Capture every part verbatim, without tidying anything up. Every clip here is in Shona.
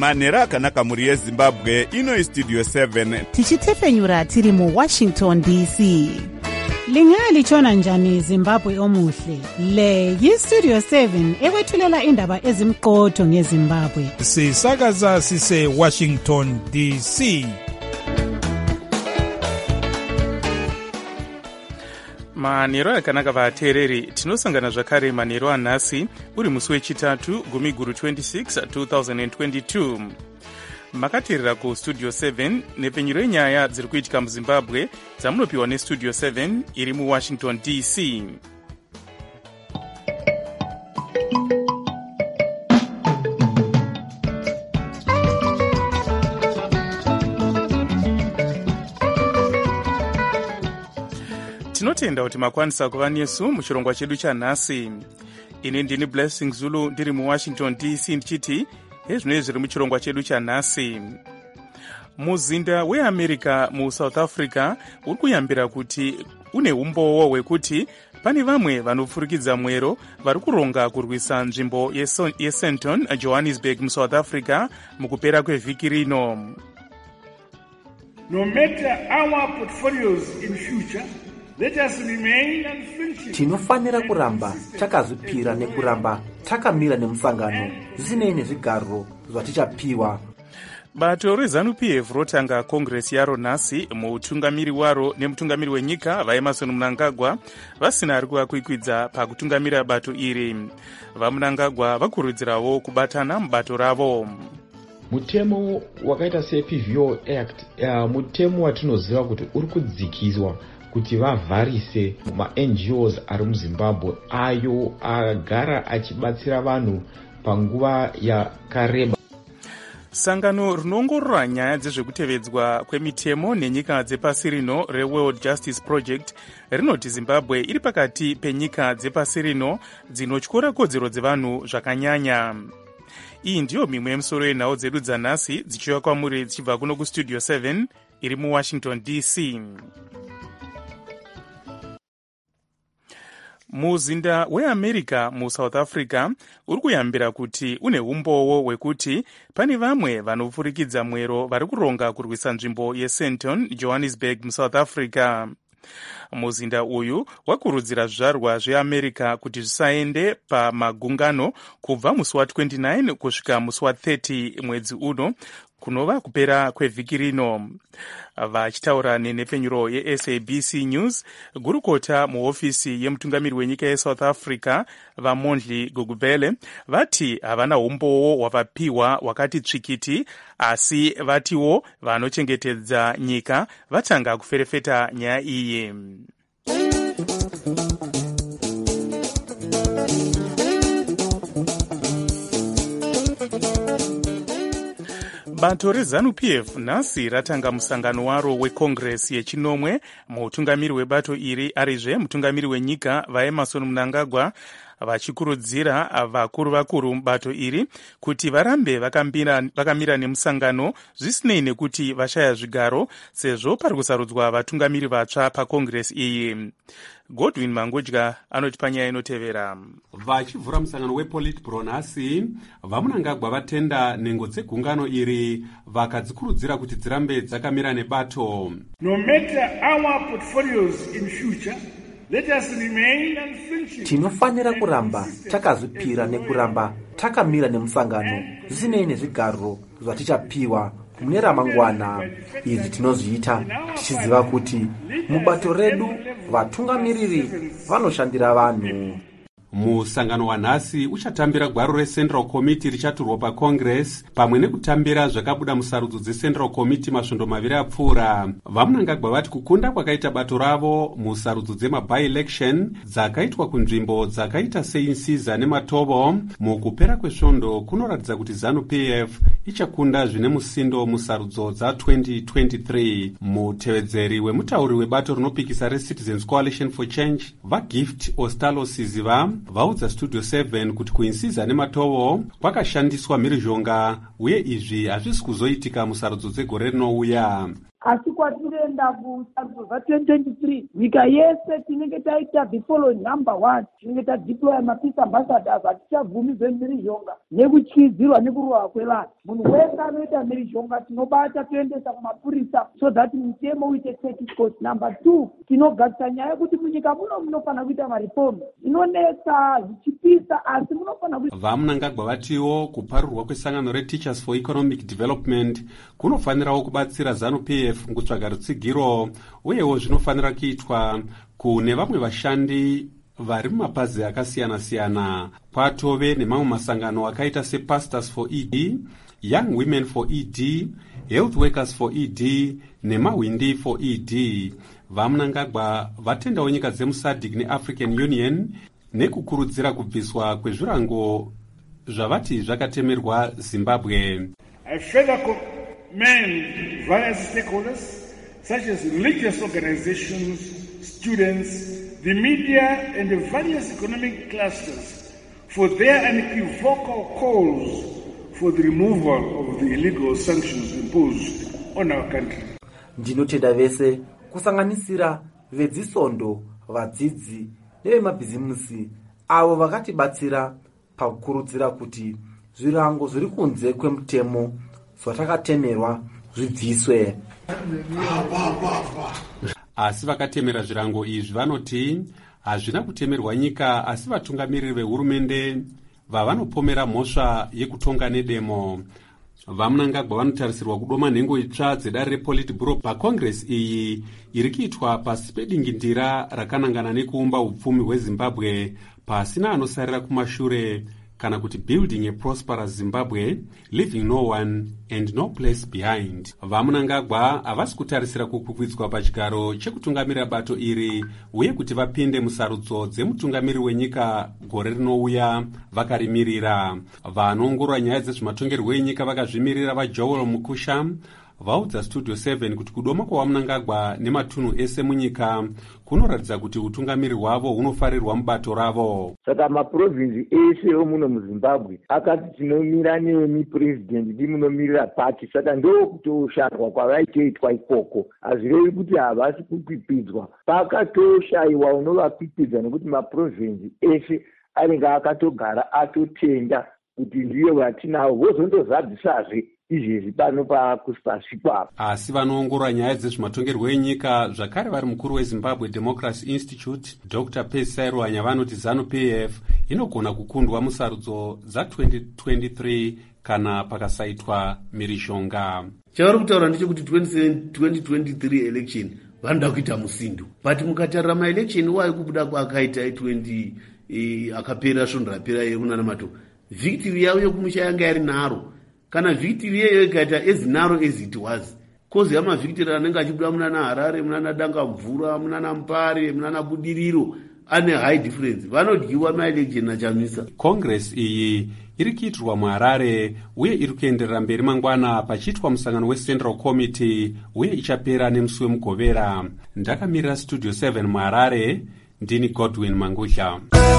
manhero akanaka mhuri yezimbabwe. Ino istudio seven tichitefenyura tiri muwashington D C. Lingalitshona njani Zimbabwe omuhle? Le yistudio seven ekwethulela indaba ezimqotho ngeZimbabwe. Sisakaza sise Washington D C. manhero akanaka vateereri, tinosangana zvakare manhero anhasi uri musi wechitatu gumi guru twenty-six twenty twenty-two. Makateerera kustudio seven nepfenyuro yenyaya dziri kuitika muzimbabwe dzamunopiwa nestudio seven iri muwashington D C. Tinotenda kuti makwanisa kuva nesu muchirongwa chedu chanhasi. Ini ndini Blessing Zulu ndiri muwashington D C ndichiti ezvinoi zviri muchirongwa chedu chanhasi. Muzinda weAmerica muSouth Africa uri kuyambira kuti une umbowo hwekuti pane vamwe vanopfurikidza mwero vari kuronga kurwisa nzvimbo yeSandton Johannesburg muSouth Africa mukupera kwevhiki rino. No matter our portfolios in future, let us remain unflinching. Tinofanira kuramba takazvipira nekuramba takamira nemusangano zvisinei nezvigaro zvatichapiwa. Bato reZANU P F rotanga kongresi yaro nhasi, mutungamiri waro nemutungamiri wenyika vaEmmerson Mnangagwa vasina ari kuvakwikwidza pakutungamira bato iri. VaMnangagwa vakurudzirawo kubatana mubato ravo. Mutemo wakaita seP V O Act uh, mutemo watinoziva kuti uri kudzikiswa kuti vavharise ma-N G Os ari muZimbabwe ayo agara achibatsira vanhu panguva yakareba. Sangano rinoongorora nyaya dzezvekutevedzwa kwemitemo nenyika dzepasi rino reWorld Justice Project rinoti Zimbabwe iri pakati penyika dzepasi rino dzinotyora kodzero dzevanhu zvakanyanya. Iyi ndiyo mimwe yemisoro yenhau dzedu dzanhasi dzichiuya kwamuri dzichibva kuno kustudio seven iri muWashington D C. Muzinda weAmerica muSouth Africa uri kuyambira kuti une umbowo hwekuti pane vamwe vanopfurikidza mwero vari kuronga kurwisa nzvimbo yeSandton Johannesburg muSouth Africa. Muzinda uyu wakurudzira zvizvarwa zveAmerica kuti zvisaende pamagungano kubva musi wa29 kusvika musi wa30 mwedzi uno kunova kupera kwevhiki rino. Vachitaura nenhepfenyuro yeS A B C News, gurukota muhofisi yemutungamiri wenyika yeSouth Africa vaMondli Gugubele vati havana umbowo hwavapiwa wakati tsvikiti, asi vatiwo vanochengetedza nyika vatanga kuferefeta nyaya iyi. Bato reZANU P F nhasi ratanga musangano waro wekongresi yechinomwe. Mutungamiri webato iri arizve mutungamiri wenyika vaEmmerson Mnangagwa vachikurudzira vakuru vakuru mubato iri kuti varambe vakamira, vakamira nemusangano zvisinei nekuti vashaya zvigaro, sezvo pari kusarudzwa vatungamiri vatsva pakongresi iyi. Godwin Mangudya anoti panyaya inotevera. Vachivhura musangano wePolitburo nhasi, vaMnangagwa vatenda nhengo dzegungano iri vakadzikurudzira kuti dzirambe dzakamira nebato. No matter our portfolios in future, let us remain unflinching. Tinofanira kuramba takazvipira nekuramba takamira nemusangano zvisinei nezvigaro zvatichapiwa mune ramangwana. Izvi tinozviita tichiziva kuti mubato redu vatungamiriri vanoshandira vanhu. Musangano wanhasi uchatambira gwaro reCentral Committee richaturwa paCongress pamwe nekutambira zvakabuda musarudzo dzeCentral Committee masvondo maviri apfuura. VaMnangagwa vati kukunda kwakaita bato ravo musarudzo dzema-by-election dzakaitwa kunzvimbo dzakaita seInsiza neMatobo mukupera kwesvondo kunoratidza kuti ZANU P F ichakunda zvine musindo musarudzo dza-twenty twenty-three. Mutevedzeri wemutauri webato rinopikisa reCitizens Coalition for Change vaGift Ostalo Siziva vaudza studio seven kuti kuInsiza neMatobo kwakashandiswa mhirizhonga uye izvi hazvisi kuzoitika musarudzo dzegore rinouya. asi kwatinoenda kusarudzo za-twenty twenty-three nyika yese tinenge taita the following: number one, tinenge tadeploya mapeace ambassadors. Hatichabvumidzwe mhirizhonga nekutyidzirwa nekurohwa kwevanhu. Munhu wese anoita mhirizhonga tinobata toendesa kumapurisa so that mutemo uite take course. Number two, tinogadzisa nyaya yekuti munyika muno munofanira kuita marifomu. Inonetsa zvichipisa asi munofanira kuita. Vamunangagwa vatiwo kuparurwa kwesangano reTeachers for Economic Development kunofanirawo kubatsira ZANU-P F kutsvaga rutsigiro, uyewo zvinofanira kuitwa kune vamwe vashandi vari mumapazi akasiyana-siyana. Kwatove nemamwe masangano akaita sePastors for E D, Young Women for E D, Health Workers for E D neMahwindi for E D. Vamunangagwa vatendawo nyika dzemuSADC neAfrican Union nekukurudzira kubviswa kwezvirango zvavati zvakatemerwa Zimbabwe. I further commend various stakeholders such as religious organizations, students, the media and the various economic clusters for their unequivocal calls for the removal of the illegal sanctions imposed on our country. Ndinotenda vese kusanganisira vedzisondo, vadzidzi nevemabhizimusi avo vakatibatsira pakukurudzira kuti zvirango zviri kunze kwemutemo zvatakatemerwa zvibviswe. Asi vakatemera zvirango izvi vanoti hazvina kutemerwa nyika, asi vatungamiriri vehurumende vavanopomera mhosva yekutonga nedemo. Vamunangagwa vanotarisirwa kudoma nhengo itsva dzedare rePolitburo paCongress iyi iri kuitwa pasi pedingindira rakanangana nekuumba upfumi hweZimbabwe pasina anosarira kumashure, kana kuti building a prosperous Zimbabwe, leaving no one and no place behind. Vamunangagwa havasi kutarisira kukwikwidzwa pachigaro chekutungamirira bato iri uye kuti vapinde musarudzo dzemutungamiri wenyika gore rinouya vakarimirira. Vanoongorora nyaya dzezvematongerwo enyika vakazvimirira vaJoel Mukusha vaudza Studio seven kuti kudoma kwavamunangagwa nematunhu ese munyika kunoratidza kuti utungamiri hwavo hunofarirwa mubato ravo. Saka maprovinsi ese emuno muZimbabwe akati tinomira nemi president ndimunomirira pati, saka ndo kutoshandwa kwavaitoitwa ikoko. Hazvirevi kuti havasi kukwipidzwa, pakatoshayiwa unovakwipidza nekuti maprovinsi ese anenge akatogara atotenda kuti ndiyo vatinawo, vozondozadzisazve izvezvi pano pakusipasikwavo. Asi vanoongorora nyaya dzezvematongerwo enyika zvakare vari mukuru weZimbabwe Democracy Institute Doctor Percy Sairwanya vanoti ZANU-P F inogona kukundwa musarudzo dza-twenty twenty-three kana pakasaitwa mhirizhonga. Chavari kutaura ndechekuti twenty twenty-three election vanoda kuita musindo, but mukatarira maelection wayo kubuda kwaakaita twenty akapera svondo rapera yekunana mato, victory yavo yokumusha yanga yari naro. Kana victory yeyo ikaita ezinaro as it was, kozi yamavhictory anenge achibuda munana Harare, munana Dangamvura, munana Mpare, munana Budiriro ane high difference, vanodyiwa maelection achamisa. Congress iyi iri kuitirwa muHarare uye iri kuenderera mberi mangwana pachiitwa musangano weCentral Committee uye ichapera nemusi weMugovera. Ndakamirira Studio seven muHarare, ndini Godwin Mangudla.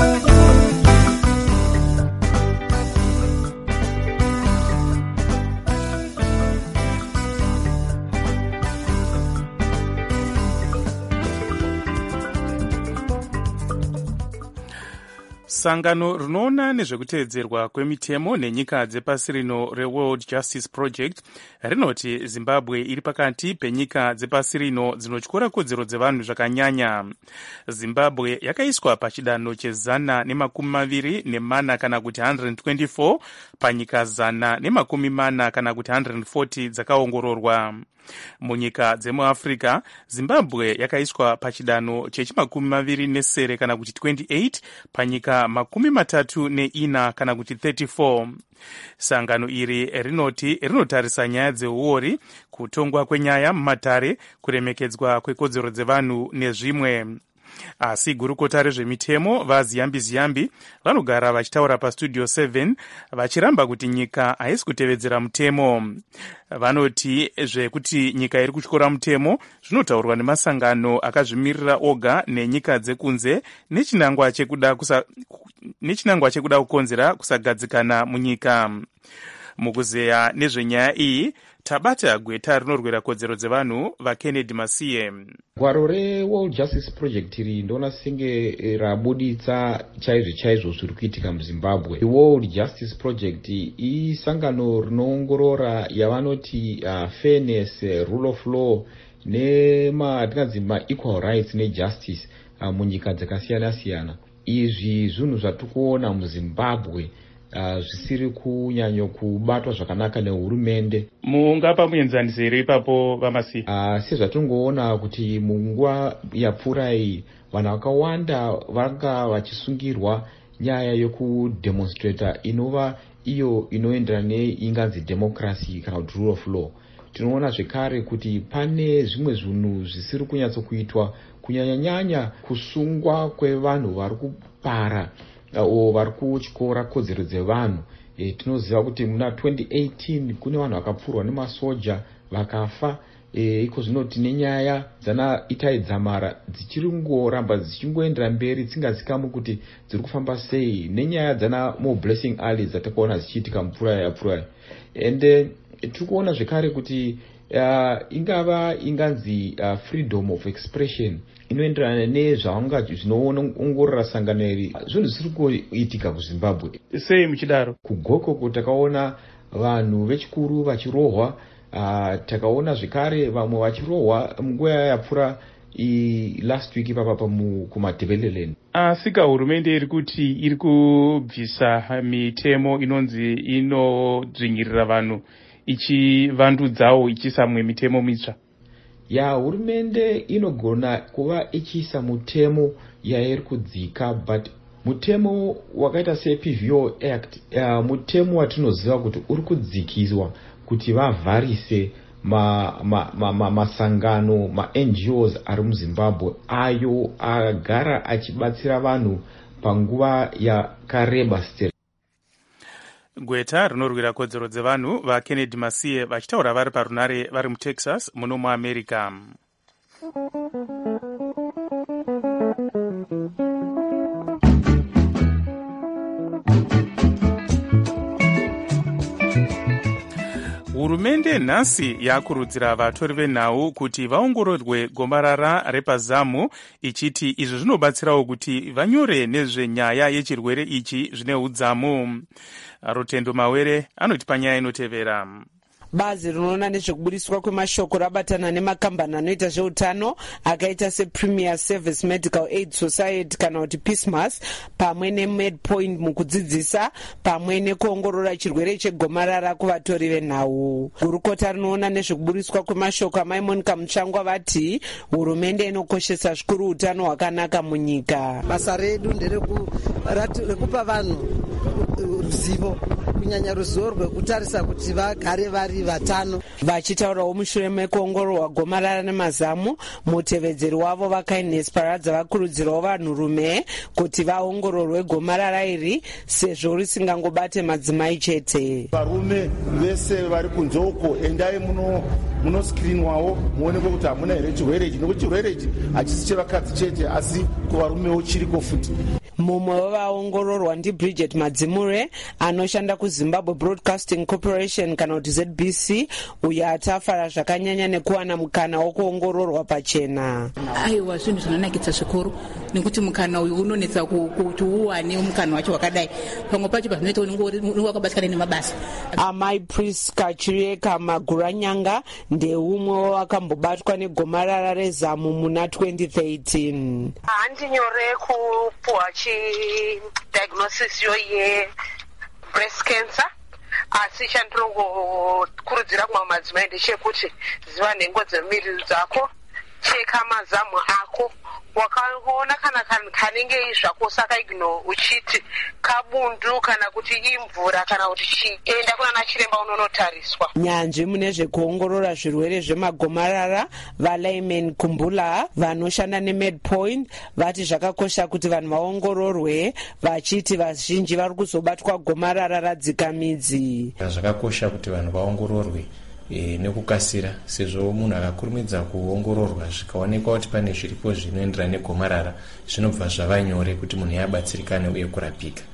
Sangano rinoona nezvekutedzerwa kwemitemo nenyika dzepasi rino reWorld Justice Project rinoti Zimbabwe iri pakati penyika dzepasi rino dzinotyora kodzero dzevanhu zvakanyanya. Zimbabwe yakaiswa pachidanho chezana nemakumi maviri nemana kana kuti one hundred twenty-four panyika zana nemakumi mana kana kuti one hundred forty dzakaongororwa. Munyika dzemuAfrica, Zimbabwe yakaiswa pachidanho chechimakumi maviri nesere kana kuti twenty-eight panyika makumi matatu neina kana kuti thirty-four. Sangano iri rinoti rinotarisa nyaya dzeuori, kutongwa kwenyaya mumatare, kuremekedzwa kwekodzero dzevanhu nezvimwe. Asi gurukota rezvemitemo vaZiyambi Ziyambi vanogara vachitaura paStudio seven vachiramba kuti nyika haisi kutevedzera mutemo. Vanoti zvekuti nyika iri kutyora mutemo zvinotaurwa nemasangano akazvimirira oga nenyika dzekunze nechinangwa chekuda kusa nechinangwa chekuda kukonzera kusagadzikana munyika. Mukuzeya nezvenyaya iyi tabata gweta rinorwira kodzero dzevanhu vaKennedy Masiye. gwaro reworld justice project iri ndona senge rabuditsa chaizvo chaizvo zviri kuitika muzimbabwe. World justice project isangano rinoongorora yavanoti uh, fairness, rule of law nematingadzi ma-equal rights nejustice uh, munyika dzakasiyana siyana. Izvi zvinhu zvatikuona muzimbabwe uh, zvisiri kunyanyo kubatwa zvakanaka nehurumende. Mungapa muenzaniso here ipapo vaMasiye? Uh, sezvatingoona kuti munguva yapfuura iyi vanhu vakawanda vanga vachisungirwa nyaya yokudemonstrata inova iyo inoenderana neinganzi democracy kana kuti rule of law. Tinoona zvekare kuti pane zvimwe zvinhu zvisiri kunyatsokuitwa, kunyanyanyanya kusungwa kwevanhu vari kupara o vari kutyora kodzero dzevanhu. E, tinoziva kuti muna twenty eighteen kune vanhu vakapfurwa nemasoja vakafa. E, iko zvino tine nyaya dzana Itai Dzamara dzichiri ngoramba dzichingoendera mberi tsingazikamwe kuti dziri kufamba sei, nenyaya dzana Mo Blessing Ali dzatakaona dzichiitika mupfuura yapfuura. Ende tiri kuona zvekare kuti uh, ingava inganzi uh, freedom of expression inoenderana nezvaunga zvinoongorora sangano iri, zvinhu zvisiri kuitika kuZimbabwe. Sei muchidaro? Kugokoko takaona vanhu vechikuru vachirohwa, uh, takaona zvekare vamwe vachirohwa munguva yapfuura last week papapa kumaDebeleland. Asika hurumende iri kuti iri kubvisa mitemo inonzi inodzvinyirira vanhu ichivandudzawo ichiisa mwe mitemo mitsva. Ya hurumende inogona kuva ichiisa mutemo yairi kudzika, but mutemo wakaita seP V O Act uh, mutemo watinoziva kuti uri kudzikiswa kuti vavharise ma, ma, ma, ma, masangano ma-N G Os ari muZimbabwe ayo agara achibatsira vanhu panguva yakareba stere. Gweta rinorwira kodzero dzevanhu vaKennedy Masiye vachitaura vari parunare vari muTexas muno muAmerica. Hurumende nhasi yakurudzira vatori venhau kuti vaongororwe gomarara repazamu, ichiti izvi zvinobatsirawo kuti vanyore nezvenyaya yechirwere ichi zvine udzamu. Rutendo Mawere anoti panyaya inotevera. Bazi rinoona nezvekubudiswa kwemashoko rabatana nemakambani anoita zveutano akaita sePremier Service Medical Aid Society kana kuti Pismas pamwe neMedpoint mukudzidzisa pamwe nekuongorora chirwere chegomarara kuvatori venhau. Gurukota rinoona nezvekubudiswa kwemashoko aMaimonica Mutsvangwa vati hurumende inokoshesa zvikuru utano hwakanaka munyika. Basa redu nderekupa vanhu ruzivo, kunyanya ruzivo rwekutarisa kuti vagare vari vatano. Vachitaurawo mushure mekuongororwa gomarara nemazamu, mutevedzeri wavo vaKindness Paradza vakurudzirawo vanhurume kuti vaongororwe gomarara iri sezvo risingangobate madzimai chete. Varume vese vari kunzoko endai muno munoskrinwawo muonekwe kuti hamuna here chirwere ichi, nekuti chirwere ichi hachisi chevakadzi chete asi kuvarumewo chiriko futi. Mumwe wavaongororwa ndiBridget Madzimure anoshanda kuZimbabwe Broadcasting Corporation kana kuti Z B C, uyo atafara zvakanyanya nekuwana mukana wokuongororwa pachena. Aiwa, zvinhu zvinonakidza zvikuru nekuti mukana uyu unonetsa kuti uwane mukana wacho wakadai. Pamwe pacho pazvinoita unenge wakabatsana nemabasa. Amai Priska Chirieka Maguranyanga ndeumwe wakambobatwa negomarara rezamu muna twenty thirteen. Handinyore kupuwa chi diagnosis yo ye breast cancer, asi chandinokurudzira kumwe madzimai ndechekuti ziva nhengo dzemuviri dzako, cheka mazamu ako, wakaona kana kanenge zvako sakaigno uchiti kabundu kana kuti imvura kana kuti chii, enda kunana chiremba unonotariswa. Nyanzvi mune zvekuongorora zvirwere zvemagomarara vaLayman Kumbula vanoshanda neMedpoint vati zvakakosha kuti vanhu vaongororwe, vachiti vazhinji vari kuzobatwa gomarara radzika midzi. Zvakakosha kuti vanhu vaongororwe E, nekukasira sezvo munhu akakurumidza kuongororwa zvikaonekwa kuti pane zviripo zvinoenderana negomarara zvinobva zvava nyore kuti munhu yabatsirikane uye kurapika.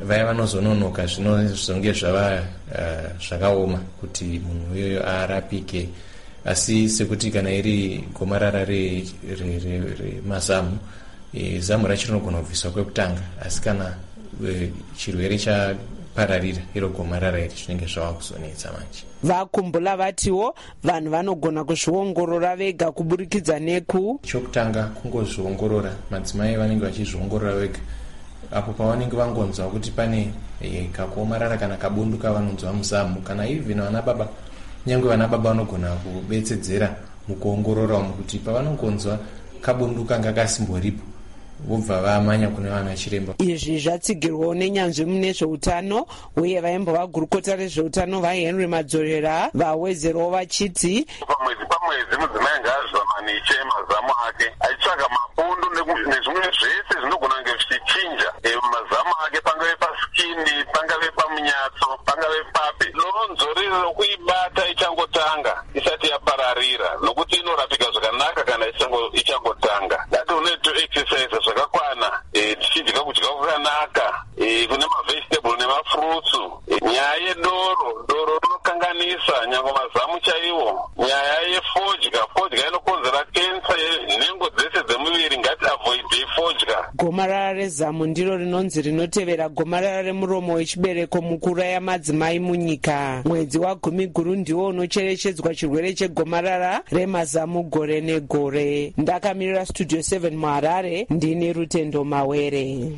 vaya vanozononoka zvinozonge zvava uh, zvakaoma kuti munhu iyoyo arapike. Asi sekuti kana iri gomarara remazamu e, zamu racho rinogona kubviswa kwekutanga, asi kana e, chirwere chapararira iro gomarara iri zvinenge zvava kuzonetsa manje. Vakumbula vatiwo vanhu vanogona kuzviongorora vega kuburikidza neku chokutanga kungozviongorora, madzimai vanenge vachizviongorora vega apo pavanenge vangonzwa kuti pane e, kakuomarara kana kabundu kavanonzwa muzamu, kana even vana baba, nyangwe vana baba vanogona kubetsedzera mukuongorora umu kuti pavanongonzwa kabundu kanga kasimboripo vobva vamanya kune vana chiremba. Izvi zvatsigirwawo nenyanzvi mune zveutano uye vaimbova gurukota rezveutano vaHenry Madzorera vawedzerawo vachiti pamwedzi pamwedzi mudzimai ngaazvamaniche mazamu ake achitsvaga mapundu nezvimwe zvese zvinogona kunge zvichichinja mazamu ake, pangave paskini, pangave pamunyatso, pangave papi. Lonzo riri rokuibata ichangotanga isati yapararira, nokuti inorapika zvakanaka kana ichangotanga. Dati unoito exercise zvakakwana, tichidya kudya kwakanaka, kune mavegetable nemafrutsu. Nyaya yedoro, doro rinokanganisa nyange mazamu chaiwo. Nyaya yefodya, fodya inokonzera kensa yenhengo dzese dzemuviri, ngati avoid fodya. Gomarara rezamu ndiro rinonzi rinotevera gomarara remuromo wechibereko mukuraya madzimai munyika. Mwedzi wagumi guru ndiwo unocherechedzwa chirwere chegomarara remazamu gore negore. Ndakamirira Studio seven muHarare, ndini Rutendo Mawere.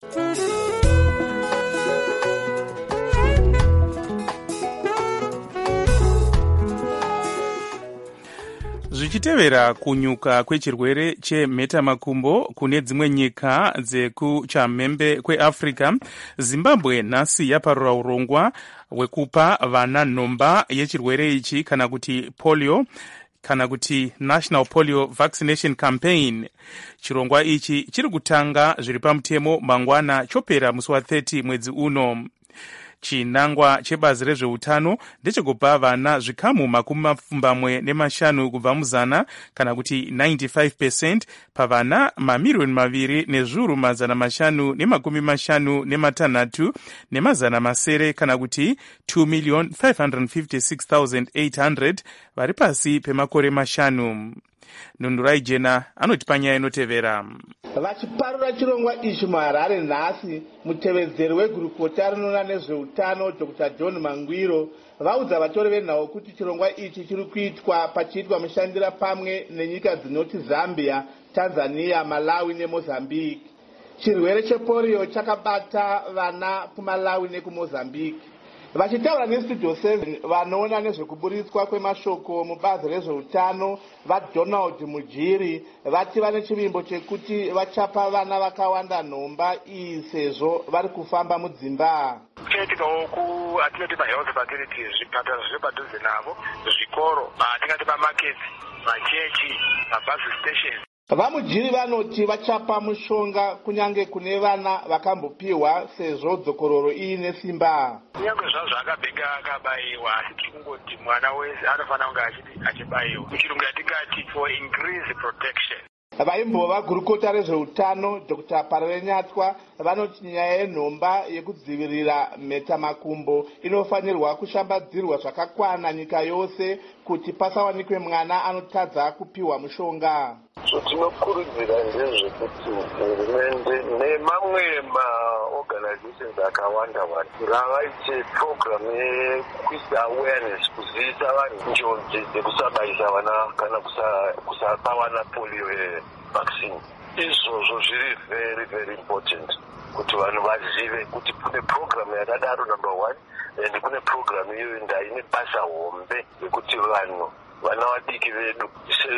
Zvichitevera kunyuka kwechirwere chemhetamakumbo kune dzimwe nyika dzekuchamhembe kweAfrica, Zimbabwe nhasi yaparura urongwa hwekupa vana nhomba yechirwere ichi kana kuti polio kana kuti National Polio Vaccination Campaign. Chirongwa ichi chiri kutanga zviri pamutemo mangwana chopera musi wa thirty mwedzi uno. Chinangwa chebazi rezveutano ndechekupa vana zvikamu makumi mapfumbamwe nemashanu kubva muzana kana kuti ninety-five percent pavana mamiriyoni maviri nezviuru mazana mashanu nemakumi mashanu nematanhatu nemazana masere kana kuti two million five hundred fifty-six thousand eight hundred vari pasi pemakore mashanu. Nundurai Jena anoti panyaya inotevera. Vachiparura chirongwa ichi muHarare nhasi, mutevedzeri wegurukota rinoona nezveutano Doctor John Mangwiro vaudza vatori venhau kuti chirongwa ichi chiri kuitwa pachiitwa mushandira pamwe nenyika dzinoti Zambia, Tanzania, Malawi neMozambique. Chirwere chepolio chakabata vana kuMalawi nekuMozambique. Vachitaura neStudio seven vanoona nezvekuburitswa kwemashoko mubazi rezveutano vaDonald Mujiri vati vane chivimbo chekuti vachapa vana vakawanda nhomba iyi sezvo vari kufamba mudzimba. Tichitikawo ku atinoti mahealth facilities, zvipatara zviri padhuze navo, zvikoro, atingati mamaketi, machechi, mabus stations. VaMujiri vanoti vachapa mushonga kunyange kune vana vakambopiwa sezvo dzokororo iine simba. Kunyange zvazvo akabhega akabayiwa, asi tiri kungoti mwana wese anofanira kunge achibayiwa. Muchirungu yatingati for increased protection. Vaimbova gurukota rezveutano Doctor Parere Nyathwa vanoti nyaya yenhomba yekudzivirira mhetamakumbo inofanirwa kushambadzirwa zvakakwana nyika yose kuti pasawanikwe mwana anotadza kupiwa mushonga. Tinokurudzira ndezvekuti hurumende nemamwe maorganizations akawanda wanda ngavaite program yekuisa awareness, kuziisa vanhu njodzi dzekusabayisa vana kana kusapa vana polio vaccine. Izvozvo zviri very very important kuti vanhu vazive kuti kune program yakadaro number one, and kune program iyoyo ndaine basa hombe yekuti vanhu vana vadiki vedu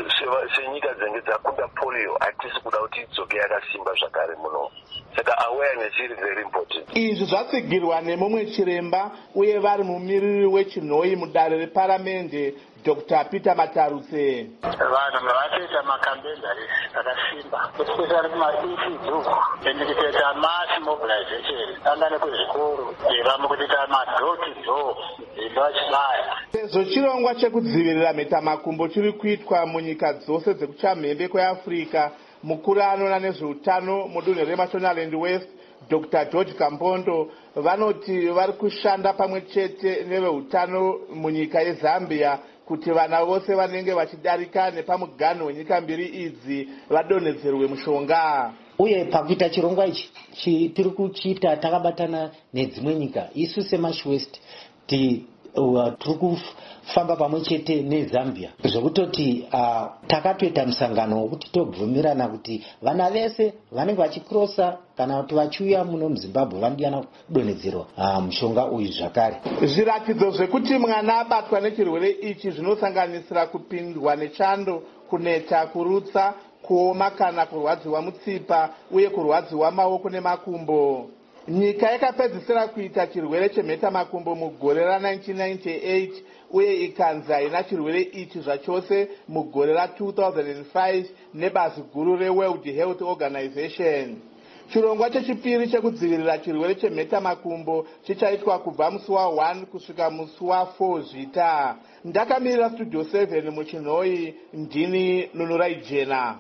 senyika dzenge dzakunda polio hatisi kuda kuti idzoke yakasimba zvakare muno. Saka awareness iri very important. Izvi zvatsigirwa nemumwe chiremba uye vari mumiriri wechinhoi mudare reparamende Doctor Peter Matarutse. Vanhu ngavatoita makambeni akasimba, especially kuma-E T dzuku, and kutoita mass mobilization, angane kuzvikoro, vamwe kutoita ma-door to door, vachibaya. Sezvo chirongwa chekudzivirira mhetamakumbo chiri kuitwa munyika dzose dzekuchamhembe kweAfrica, mukuru anoona nezveutano mudunhu reMashonaland West dr george kampondo vanoti vari kushanda pamwe chete neveutano munyika yezambia kuti vana vose vanenge vachidarika nepamuganho wenyika mbiri idzi vadonhedzerwe mushonga. Uye pakuita chirongwa ichi tiri kuchiita takabatana nedzimwe nyika. Isu seMarch West ti uh, tiri kufamba pamwe chete neZambia zvekutoti uh, takatoita musangano wekuti tobvumirana kuti vana vese vanenge vachikrosa kana kuti vachiuya muno muZimbabwe vanodiana kudonhedzerwa uh, mushonga uyu zvakare. Zviratidzo zvekuti mwana abatwa nechirwere ichi zvinosanganisira kupindwa nechando, kuneta, kurutsa, kuoma kana kurwadziwa mutsipa uye kurwadziwa maoko nemakumbo. Nyika yakapedzisira kuita chirwere chemheta makumbo mugore ra-nineteen ninety-eight uye ikanzi haina chirwere ichi zvachose mugore ra-two thousand five nebazi guru reWorld Health Organization. Chirongwa chechipiri chekudzivirira chirwere chemheta makumbo chichaitwa kubva musi wa one kusvika musi wa four zvita. Ndakamirira Studio seven muchinhoi, ndini Nunurai Jena.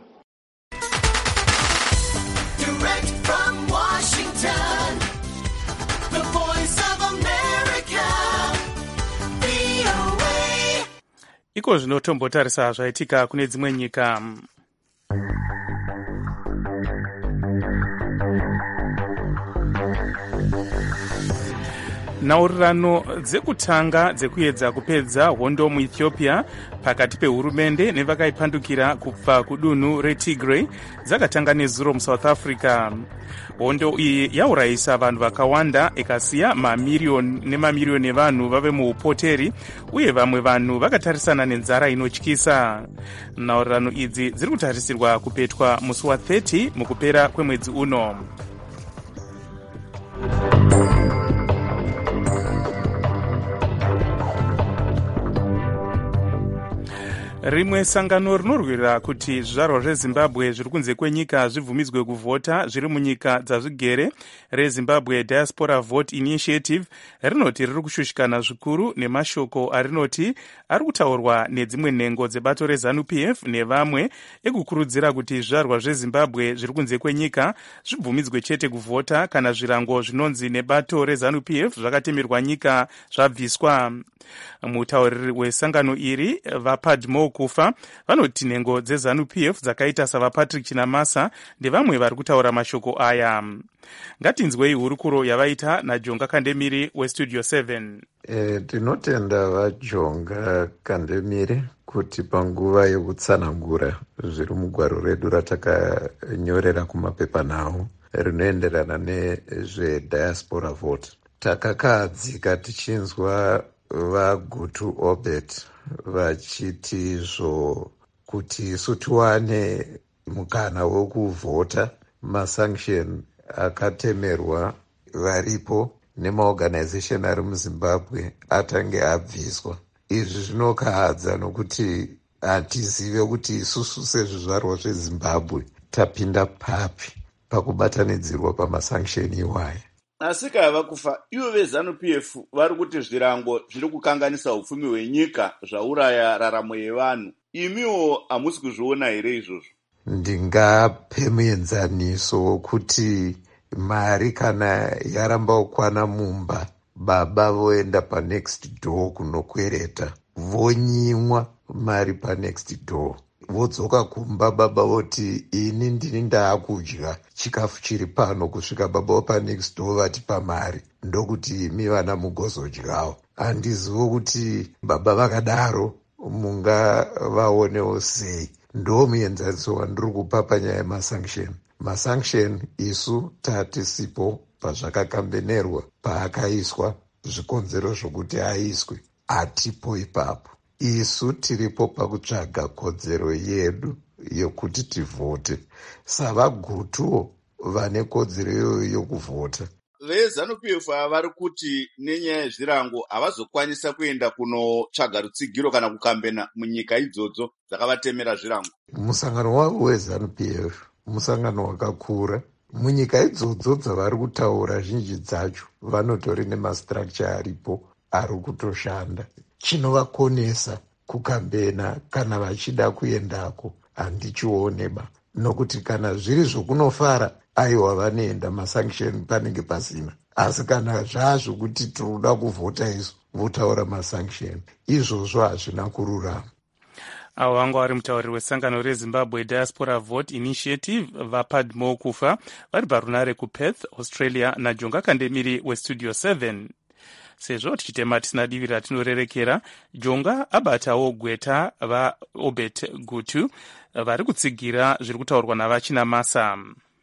Direct from Washington, the voice of America, V O A. Iko zvinotombotarisa zvaitika kune dzimwe nyika. Nhaurirano dzekutanga dzekuedza kupedza hondo muEthiopia pakati pehurumende nevakaipandukira kubva kudunhu reTigray dzakatanga nezuro muSouth Africa. Hondo iyi yaurayisa vanhu vakawanda ikasiya mamiriyoni nemamiriyoni evanhu vave muupoteri uye vamwe vanhu vakatarisana nenzara inotyisa. Nhaurirano idzi dziri kutarisirwa kupetwa musi wa thirty mukupera kwemwedzi uno. Rimwe sangano rinorwira kuti zvizvarwa zveZimbabwe zviri kunze kwenyika zvibvumidzwe kuvhota zviri munyika dzazvigere reZimbabwe Diaspora Vote Initiative rinoti riri kushushikana zvikuru nemashoko arinoti ari kutaurwa nedzimwe nhengo dzebato reZANU-P F nevamwe ekukurudzira kuti zvizvarwa zveZimbabwe zviri kunze kwenyika zvibvumidzwe chete kuvhota kana zvirango zvinonzi nebato reZANU-P F zvakatemerwa nyika zvabviswa. Mutauriri wesangano iri vaPadmo kufa vanoti nhengo dzeZANU-P F dzakaita savaPatrick Chinamasa ndevamwe vari kutaura mashoko aya. Ngatinzwei hurukuro yavaita naJonga Kandemiri weStudio seven. E, tinotenda vaJonga Kandemiri kuti panguva yekutsanangura zviri mugwaro redu ratakanyorera kumapepanhau rinoenderana nezvediaspora vote, takakadzika tichinzwa vaGutu Obet vachiti zvo kuti isu tiwane mukana wekuvhota masanction akatemerwa varipo nemaorganization ari muZimbabwe atange abviswa. Izvi zvinokahadza nokuti hatizive kuti isusu sezvizvarwa zveZimbabwe tapinda papi pakubatanidzirwa pamasanction iwaya. Asi kava kufa ivo veZANU-P F vari kuti zvirango zviri kukanganisa upfumi hwenyika zvauraya raramo yevanhu. Imiwo hamusi kuzviona here izvozvo? Ndingape muenzaniso wokuti mari kana yaramba kukwana mumba, baba voenda panext door kunokwereta, vonyimwa mari panext door, vodzoka kumba baba voti ini ndini ndaakudya chikafu chiri pano kusvika baba vapanext door vati pamari ndokuti imi vana mugozodyawo. Handizivo kuti baba vakadaro mungavaonewo sei. Ndo muenzaniso wandiri kupa panyaya yemasanction. Masanction isu tatisipo pazvakakambenerwa paakaiswa zvikonzero zvokuti aiswe, hatipo ipapo. Isu tiripo pakutsvaga kodzero yedu yokuti tivhote savagutuwo vane kodzero iyoyo yokuvhota. VeZANU-P F vari kuti nenyaya yezvirango havazokwanisa kuenda kunotsvaga rutsigiro kana kukambena munyika idzodzo dzakavatemera zvirango. Musangano wavo weZANU-P F musangano wakakura. Munyika idzodzo dzavari kutaura zhinji dzacho vanotori nemastructure aripo ari kutoshanda. Chinovakonesa kukambena kana vachida kuendako handichione ba. nokuti kana zviri zvokunofara aiwa vanoenda masanction panenge pasina, asi kana zvaazvokuti tinoda kuvhota isu votaura masanction, izvozvo hazvina kururama. avo vanga vari mutauriri wesangano rezimbabwe diaspora vote initiative vapadmo kufa vari parunare kuperth, australia, najonga kandemiri westudio seven. sezvo tichitema tisina divi ratinorerekera, jonga abatawo gweta vaobet gutu vari kutsigira zviri kutaurwa navachina masa.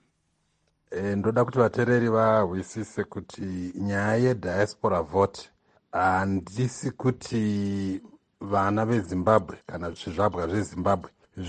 E, ndoda kuti vateereri vahwisise kuti nyaya yediaspora vote handisi kuti vana vezimbabwe kana zvizvabwa zvezimbabwe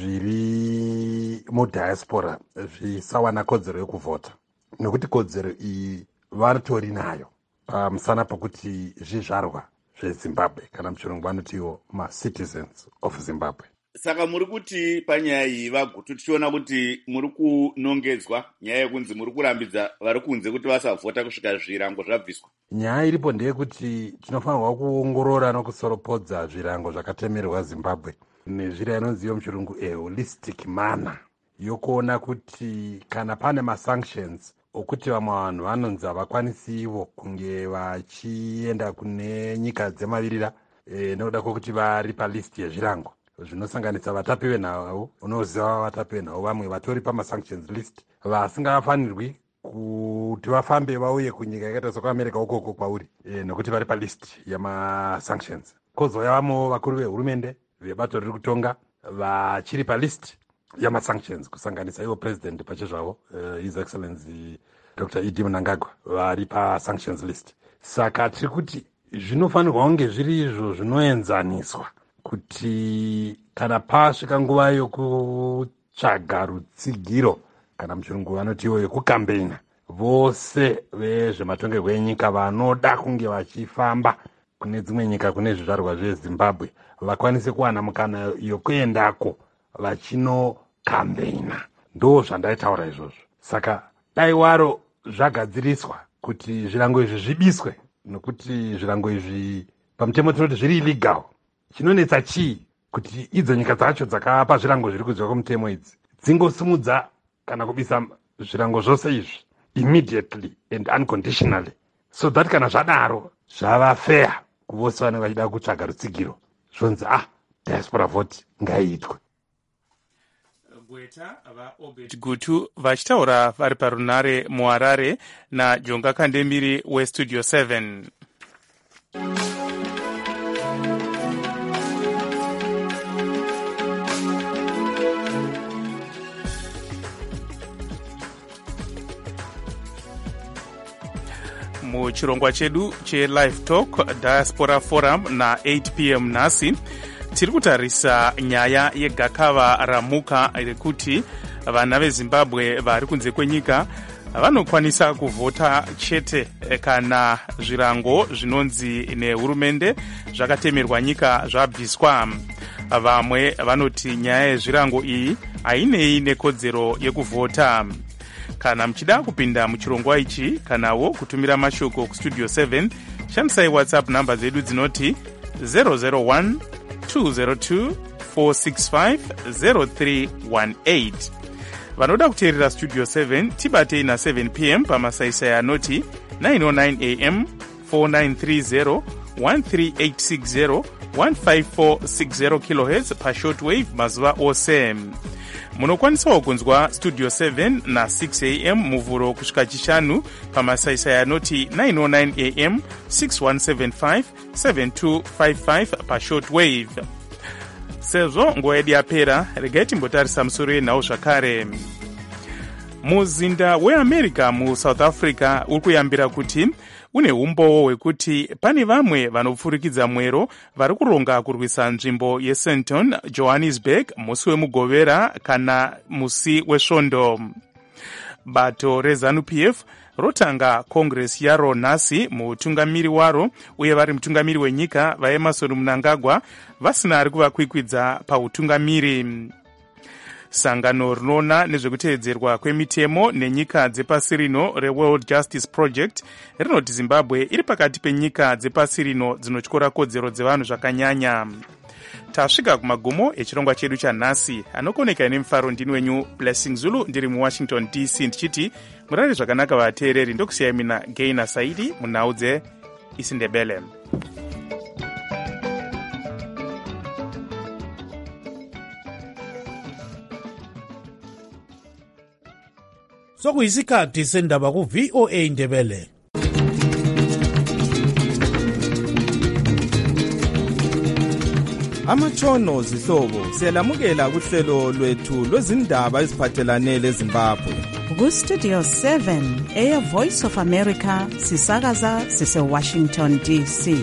zviri mudiaspora zvisawana kodzero yekuvhota, nekuti kodzero iyi vatori nayo pamusana pokuti zvizvarwa zvezimbabwe, kana muchirungu vanotiwo macitizens of zimbabwe. Saka muri kuti panyaya iyi vagutu tichiona kuti muri kunongedzwa nyaya yekunzi muri kurambidza vari kunze kuti vasavhota kusvika zvirango zvabviswa. Nyaya iripo ndeyekuti tinofanirwa kuongorora nokusoropodza zvirango zvakatemerwa zimbabwe nezvira inonziyo muchirungu a holistic manner yokuona kuti kana pane masanctions okuti vamwe vanhu vanonzi havakwanisi ivo kunge vachienda kune nyika dzemavirira e, nekuda kwokuti vari palist yezvirango zvinosanganisa vatapi venhau, unoziva vatapi venhau vamwe vatori pamasanctions list vasingafanirwi kuti vafambe vauye kunyika yakaita sekuamerica ukoko kwauri e, nokuti vari palist yamasanctions. Kozouya vamwewo vakuru vehurumende vebato riri kutonga vachiri palist yamasanctions kusanganisa ivo president pachezvavo uh, his excellency dr Idi Mnangagwa vari pasanctions list. Saka tiri kuti zvinofanirwa kunge zviri izvo zvinoenzaniswa kuti kana pasvika nguva yokutsvaga rutsigiro kana muchirungu vanotiwo yekukambeina, vose vezvematongerwo enyika vanoda kunge vachifamba kune dzimwe nyika kune zvizvarwa zvezimbabwe vakwanise kuwana mukana yokuendako vachinokambeina. Ndo zvandaitaura izvozvo. Saka dai waro zvagadziriswa kuti zvirango izvi zvibiswe, nokuti zvirango izvi pamutemo tinoti zviri illegal. Chinonetsa chii kuti idzo nyika dzacho dzakapa zvirango zviri kunzwa kwemutemo idzi dzingosumudza kana kubisa zvirango zvose izvi immediately and unconditionally, so that kana zvadaro zvava fair kuvose vanenge vachida kutsvaga rutsigiro zvonzi ah diaspora vote ngaiitwe. Gweta vaobet gutu vachitaura vari parunare muharare najonga kandemiri westudio seven. Muchirongwa chedu chelive talk diaspora forum na eight p m nhasi tiri kutarisa nyaya yegakava ramuka rekuti vana vezimbabwe vari kunze kwenyika vanokwanisa kuvhota chete kana zvirango zvinonzi nehurumende zvakatemerwa nyika zvabviswa. Vamwe vanoti nyaya yezvirango iyi hainei nekodzero yekuvhota. Kana muchida kupinda muchirongwa ichi kanawo kutumira mashoko kustudio seven, shandisai whatsapp namba dzedu dzinoti zero zero one two zero two four six five zero three one eight. Vanoda kuteerera studio seven tibatei na seven p m pamasaisai anoti nine oh nine a m four nine three zero one three eight six zero one five four six zero kilohertz pashortwave mazuva ose. Munokwanisawo kunzwa studio seven na six a m muvhuro kusvika chishanu pamasaisai anoti nine oh nine a m six one seven five seven two five five pashortwave. Sezvo nguva yedu yapera, regai timbotarisa musoro yenhau zvakare. Muzinda weAmerica muSouth Africa uri kuyambira kuti une umbowo hwekuti pane vamwe vanopfurikidza mwero vari kuronga kurwisa nzvimbo yeSandton, Johannesburg musi wemugovera kana musi wesvondo. Bato reZANU-P F rotanga congress yaro nhasi, mutungamiri waro uye vari mutungamiri wenyika vaEmmerson Mnangagwa vasina ari kuvakwikwidza pautungamiri. Sangano rinoona nezvekuteedzerwa kwemitemo nenyika dzepasi rino reWorld Justice Project rinoti Zimbabwe iri pakati penyika dzepasi rino dzinotyora kodzero dzevanhu zvakanyanya. tasvika kumagumo echirongwa chedu chanhasi. Anokoneka nemufaro ndini wenyu Blessing Zulu ndiri muwashington D C ndichiti murari zvakanaka vateereri. Ndokusiyai mina Gaina Saidi munhau dzeIsindebele. Sokuyisikhathi sendaba ku V O A Indebele. Amatshono zihlobo siyalamukela kuhlelo lwethu lwezindaba eziphathelane leZimbabwe. Ku Studio seven eya Voice of America sisakaza sise Washington D C.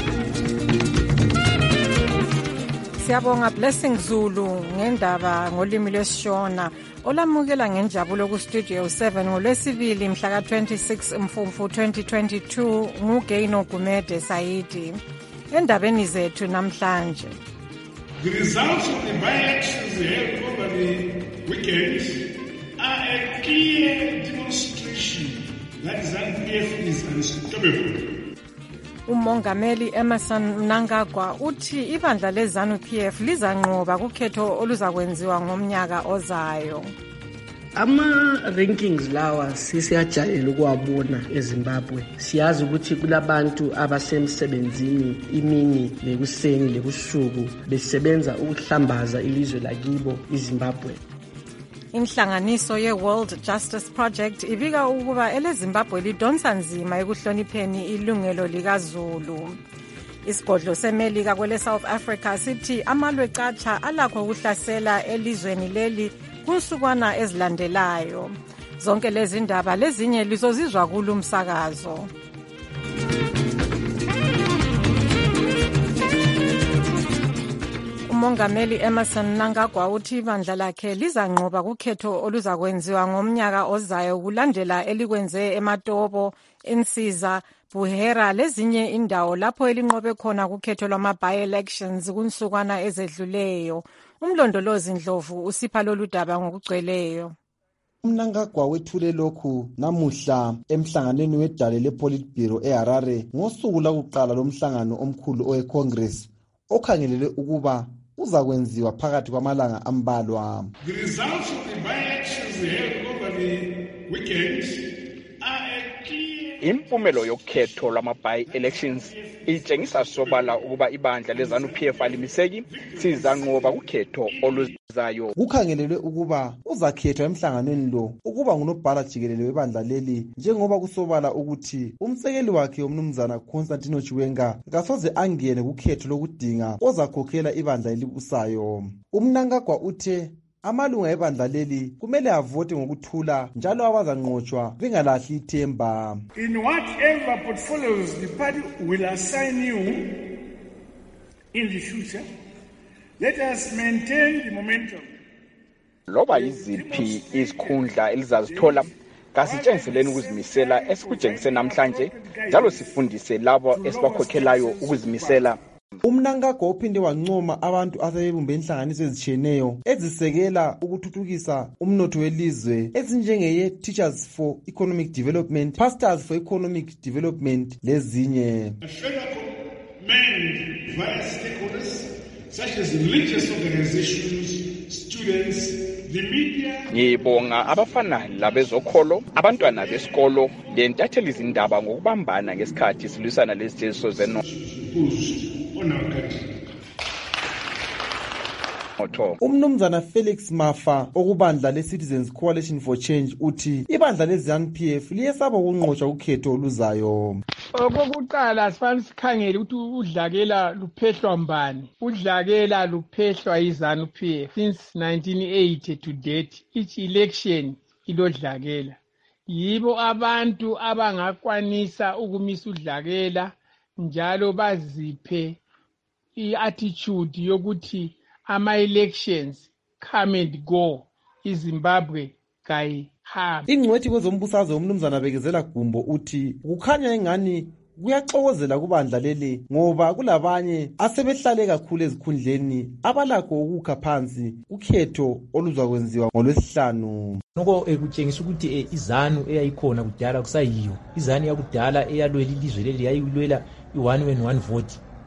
Siyabonga Blessing Zulu ngendaba ngolimi lwesiShona olamukela ngenjabulo ku Studio seven ngolwesibili mhla ka twenty-six Mfumfu twenty twenty-two nguGaino Gumede Saidi. Endabeni zethu namhlanje. The results of the by-elections held over the weekend are a clear demonstration that ZANU-P F is unstoppable. Umongameli Emerson Mnangagwa uthi ibandla leZANU-P F lizanqoba kukhetho oluzakwenziwa ngomnyaka ozayo. Ama-rankings lawa sisiyajayela ukuwabona eZimbabwe. Siyazi ukuthi kulabantu abasemsebenzini imini lekuseni lekusuku besebenza ukuhlambaza ilizwe lakibo iZimbabwe. Inhlanganiso ye-World Justice Project ibika ukuba eleZimbabwe lidonsa nzima ekuhlonipheni ilungelo likaZulu. Isigodlo seMelika kwele South Africa sithi amalwecatsha alakho ukuhlasela elizweni leli kunsukwana ezilandelayo. Zonke lezi ndaba lezinye lizozizwa kulo umsakazo. Umongameli Emerson Mnangagwa uthi ibandla lakhe lizanqoba kukhetho oluzakwenziwa ngomnyaka ozayo kulandela elikwenze eMatobo, Insiza, Buhera lezinye indawo lapho elinqobe khona kukhetho lwama-by-elections kunsukwana ezedluleyo. Umlondolozi Ndlovu usipha lolu daba ngokugcweleyo. Mnangagwa wethule lokhu namuhla emhlanganweni wedale lePolitburo eHarare ngosuku lakuqala lomhlangano omkhulu oweCongress okhangelele ukuba uzakwenziwa phakathi kwamalanga ambalwa. The results of the by-elections held over the weekend are a clear. Impumelo yokhetho lwama-by-elections itshengisa sobala ukuba ibandla leZANU-P F alimiseki sizanqoba kukhetho oluzayo. Kukhangelelwe ukuba uzakhethwa emhlanganweni lo ukuba ngunobhala jikelele webandla leli njengoba kusobala ukuthi umsekeli wakhe umnumzana Constantino Chiwenga kasoze angene kukhetho lokudinga ozakhokhela ibandla elibusayo. Umnangagwa uthe amalunga ebandla leli kumele avote ngokuthula njalo abazanqotshwa bengalahli ithemba. In whatever portfolios the party will assign you in the future, let us maintain the momentum. Loba yiziphi izikhundla elizazithola kasitshengiseleni ukuzimisela esikutshengise namhlanje njalo sifundise labo esibakhokhelayo ukuzimisela. Umnangagwa uphinde wancoma abantu asebebumbe inhlanganiso ezitshiyeneyo ezisekela ukuthuthukisa umnotho welizwe ezinjengeye Teachers for Economic Development, Pastors for Economic Development lezinye. Various stakeholders such as religious organizations, students, the media. Ngibonga abafana labezokholo, abantwana besikolo, lentatheli izindaba ngokubambana ngesikhathi silwisana lezithiso zeno. Umnumzana Felix Mafa okubandla leCitizens Coalition for Change uthi ibandla leZANU-P F liyesaba ukunqotshwa ukhetho oluzayo. Okokuqala sifanele sikhangele ukuthi udlakela luphehlwa mbani. Udlakela luphehlwa yiZANU-P F since nineteen eighty to date. Each election ilodlakela. Yibo abantu abangakwanisa ukumisa udlakela njalo baziphe i-attitude yokuthi ama-elections come and go iZimbabwe kayihambi. Ingcwethi kwezombusazwe umnumzana Bekezela Gumbo uthi kukhanya engani kuyaxokozela kubandla leli ngoba kulabanye asebehlale kakhulu ezikhundleni abalakho ukukha phansi ukhetho oluzakwenziwa ngolwesihlanu. Noko ekutshengisa ukuthi iZANU eyayikhona kudala kusayiyo. iZANU yakudala eyalwela ilizwe leli yayilwela i-one man one vote.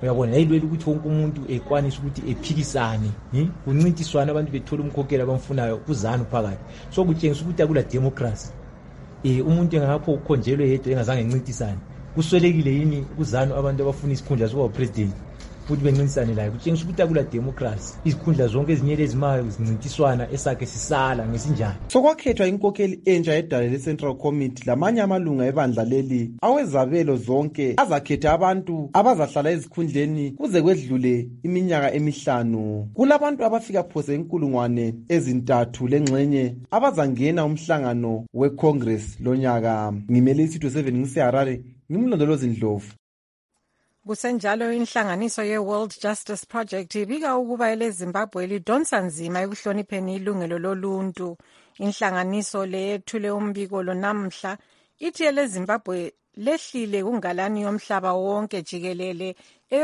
uyabona yayilwela ukuthi wonke umuntu ekwanise ukuthi ephikisane kuncintiswana abantu bethola umkhokheli abamfunayo kuzanu phakathi so kutshengisa ukuthi akula democracy eh umuntu engapho ukhonjelwe yedwa engazange encintisane kuswelekile yini kuzanu abantu abafuna isikhundla sokuba president futhi bencintisane layo kutshengisa ukuthi akula democracy izikhundla zonke ezinyele ezimayo zincintiswana esakhe sisala ngesinjani sokwakhethwa inkokheli entsha yedala le-Central Committee lamanye amalunga ebandla leli awezabelo zonke azakhetha abantu abazahlala ezikhundleni kuze kwedlule iminyaka emihlanu kulabantu abafika phose inkulungwane ezintathu lengxenye abazangena umhlangano we-Congress lonyaka ngimele isitho seven ngiseharare ngimlondolozi Ndlovu. Kusenjalo inhlanganiso ye-World Justice Project ibika ukuba eleZimbabwe lidonsa nzima ekuhlonipheni ilungelo loluntu. Inhlanganiso le yethule umbiko lo namhla ithi eleZimbabwe lehlile kungalani yomhlaba wonke jikelele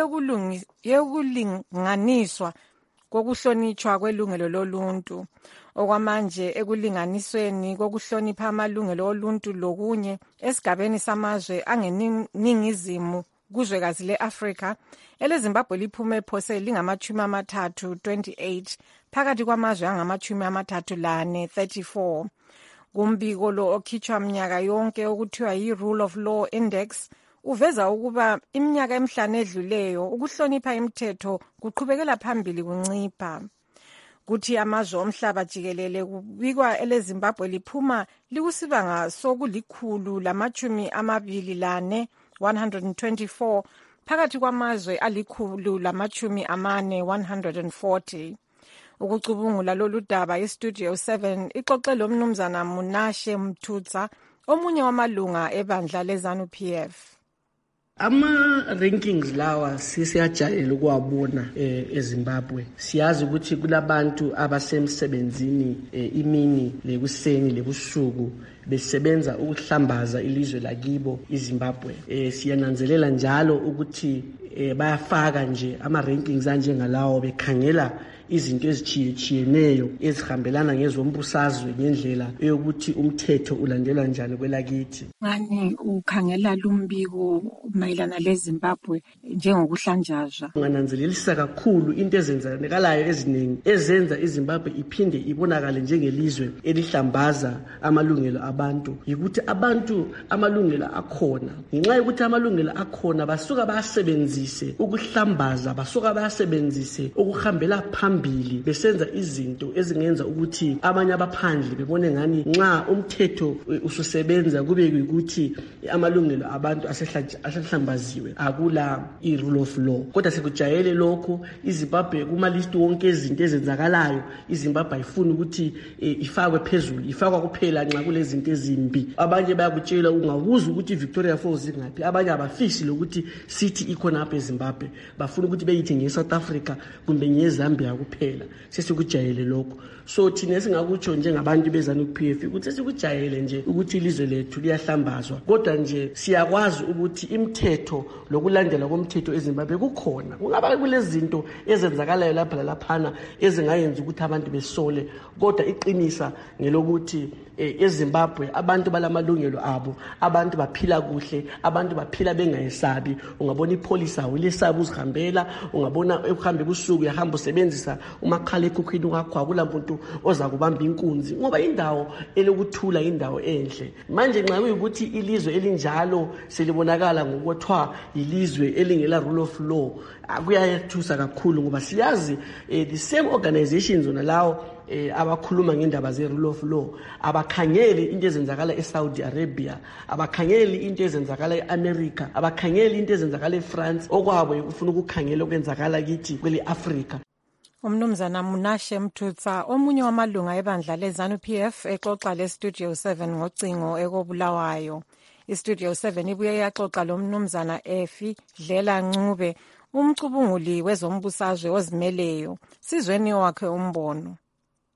eyokulinganiswa kokuhlonitshwa kwelungelo loluntu. Okwamanje ekulinganisweni kokuhlonipha amalungelo oluntu lokunye esigabeni samazwe angeningizimu kuzwekazi le-Afrika eleZimbabwe liphume phose lingamachumi amathathu twenty-eight phakathi kwamazwe angamachumi amathathu lane thirty-four. Kumbiko lo okhitshwa mnyaka yonke okuthiwa yi-Rule of Law Index uveza ukuba iminyaka emihlanu edluleyo ukuhlonipha imithetho kuqhubekela phambili kuncipha. Kuthi amazwe omhlaba jikelele kubikwa eleZimbabwe liphuma likusibanga sokulikhulu lamachumi amabili lane one hundred twenty-four phakathi kwamazwe alikhulu lamachumi amane one hundred forty. Ukucubungula lolu daba iStudio seven ixoxe lo mnumzana Munashe Mthutsa omunye wamalunga ebandla leZANU P F. Ama-rankings lawa sisiyajayela ukuwabona eh, eZimbabwe. Siyazi ukuthi kulabantu abasemsebenzini eh, imini lekuseni lebusuku besebenza ukuhlambaza ilizwe lakibo iZimbabwe. Eh, siyananzelela njalo ukuthi eh, bayafaka nje ama-rankings anjengalawo bekhangela izinto ezithiyeneyo ezihambelana ngezombusazwe ngendlela eyokuthi umthetho ulandelwa njani kwelakithi. Ngani ukhangela lumbiko mayelana leZimbabwe njengokuhlanjazwa? Ngananzelelisa kakhulu into ezenzakalayo eziningi ezenza iZimbabwe iphinde ibonakale njengelizwe elihlambaza amalungelo abantu. Yikuthi abantu amalungelo akhona. Ngenxa yokuthi amalungelo akhona basuka bayasebenzise ukuhlambaza, basuka bayasebenzise ukuhambela phambili besenza izinto ezingenza ukuthi abanye abaphandle bebone ngani nxa umthetho ususebenza kube ukuthi amalungelo abantu asehlambaziwe akula i-rule of law. Kodwa sekujayele lokho iZimbabwe kuma list wonke izinto ezenzakalayo iZimbabwe ayifuni ukuthi ifakwe phezulu, ifakwa kuphela nxa kulezi zinto ezimbi. Abanye bayakutshela ungabuza ukuthi Victoria Falls ingaphi, abanye abafisi lokuthi city ikhona apha eZimbabwe, bafuna ukuthi beyithi ngeSouth Africa kumbe ngeZambia kuphela. Sesikujayele lokho. So thina singakutsho njengabantu beZANU P F ukuthi sesikujayele nje ukuthi ilizwe lethu liyahlambazwa. Kodwa nje siyakwazi ukuthi imithetho lokulandela komthetho eZimbabwe kukhona. Kungaba kulezi zinto ezenzakalayo lapha lalaphana ezingayenza ukuthi abantu besole, kodwa iqinisa ngelokuthi eZimbabwe abantu balamalungelo abo, abantu baphila kuhle, abantu baphila bengayesabi. Ungabona ipolice awulesaba uzihambela, ungabona uhambe kusuku yahamba usebenzisa umakhala ekhukhwini wakho akula muntu oza kubamba inkunzi ngoba indawo elokuthula indawo enhle. Manje nxa kuyikuthi ilizwe elinjalo selibonakala ngokuthwa ilizwe elingela rule of law akuyayethusa kakhulu ngoba siyazi eh, the same organizations zona lawo eh, abakhuluma ngendaba ze rule of law abakhangeli into ezenzakala eSaudi Arabia, abakhangeli into ezenzakala eAmerica, abakhangeli into ezenzakala eFrance, okwabo ukufuna ukukhangela okwenzakala kithi kwele Africa. Umnumzana Munashe Mthutsa omunye wamalunga ebandla leZANU P F exoxa leStudio seven ngocingo ekobulawayo. iStudio seven ibuye yaxoxa lo mnumzana Efi Dlela Ncube umcubunguli wezombusazwe ozimeleyo. Sizweni wakhe umbono.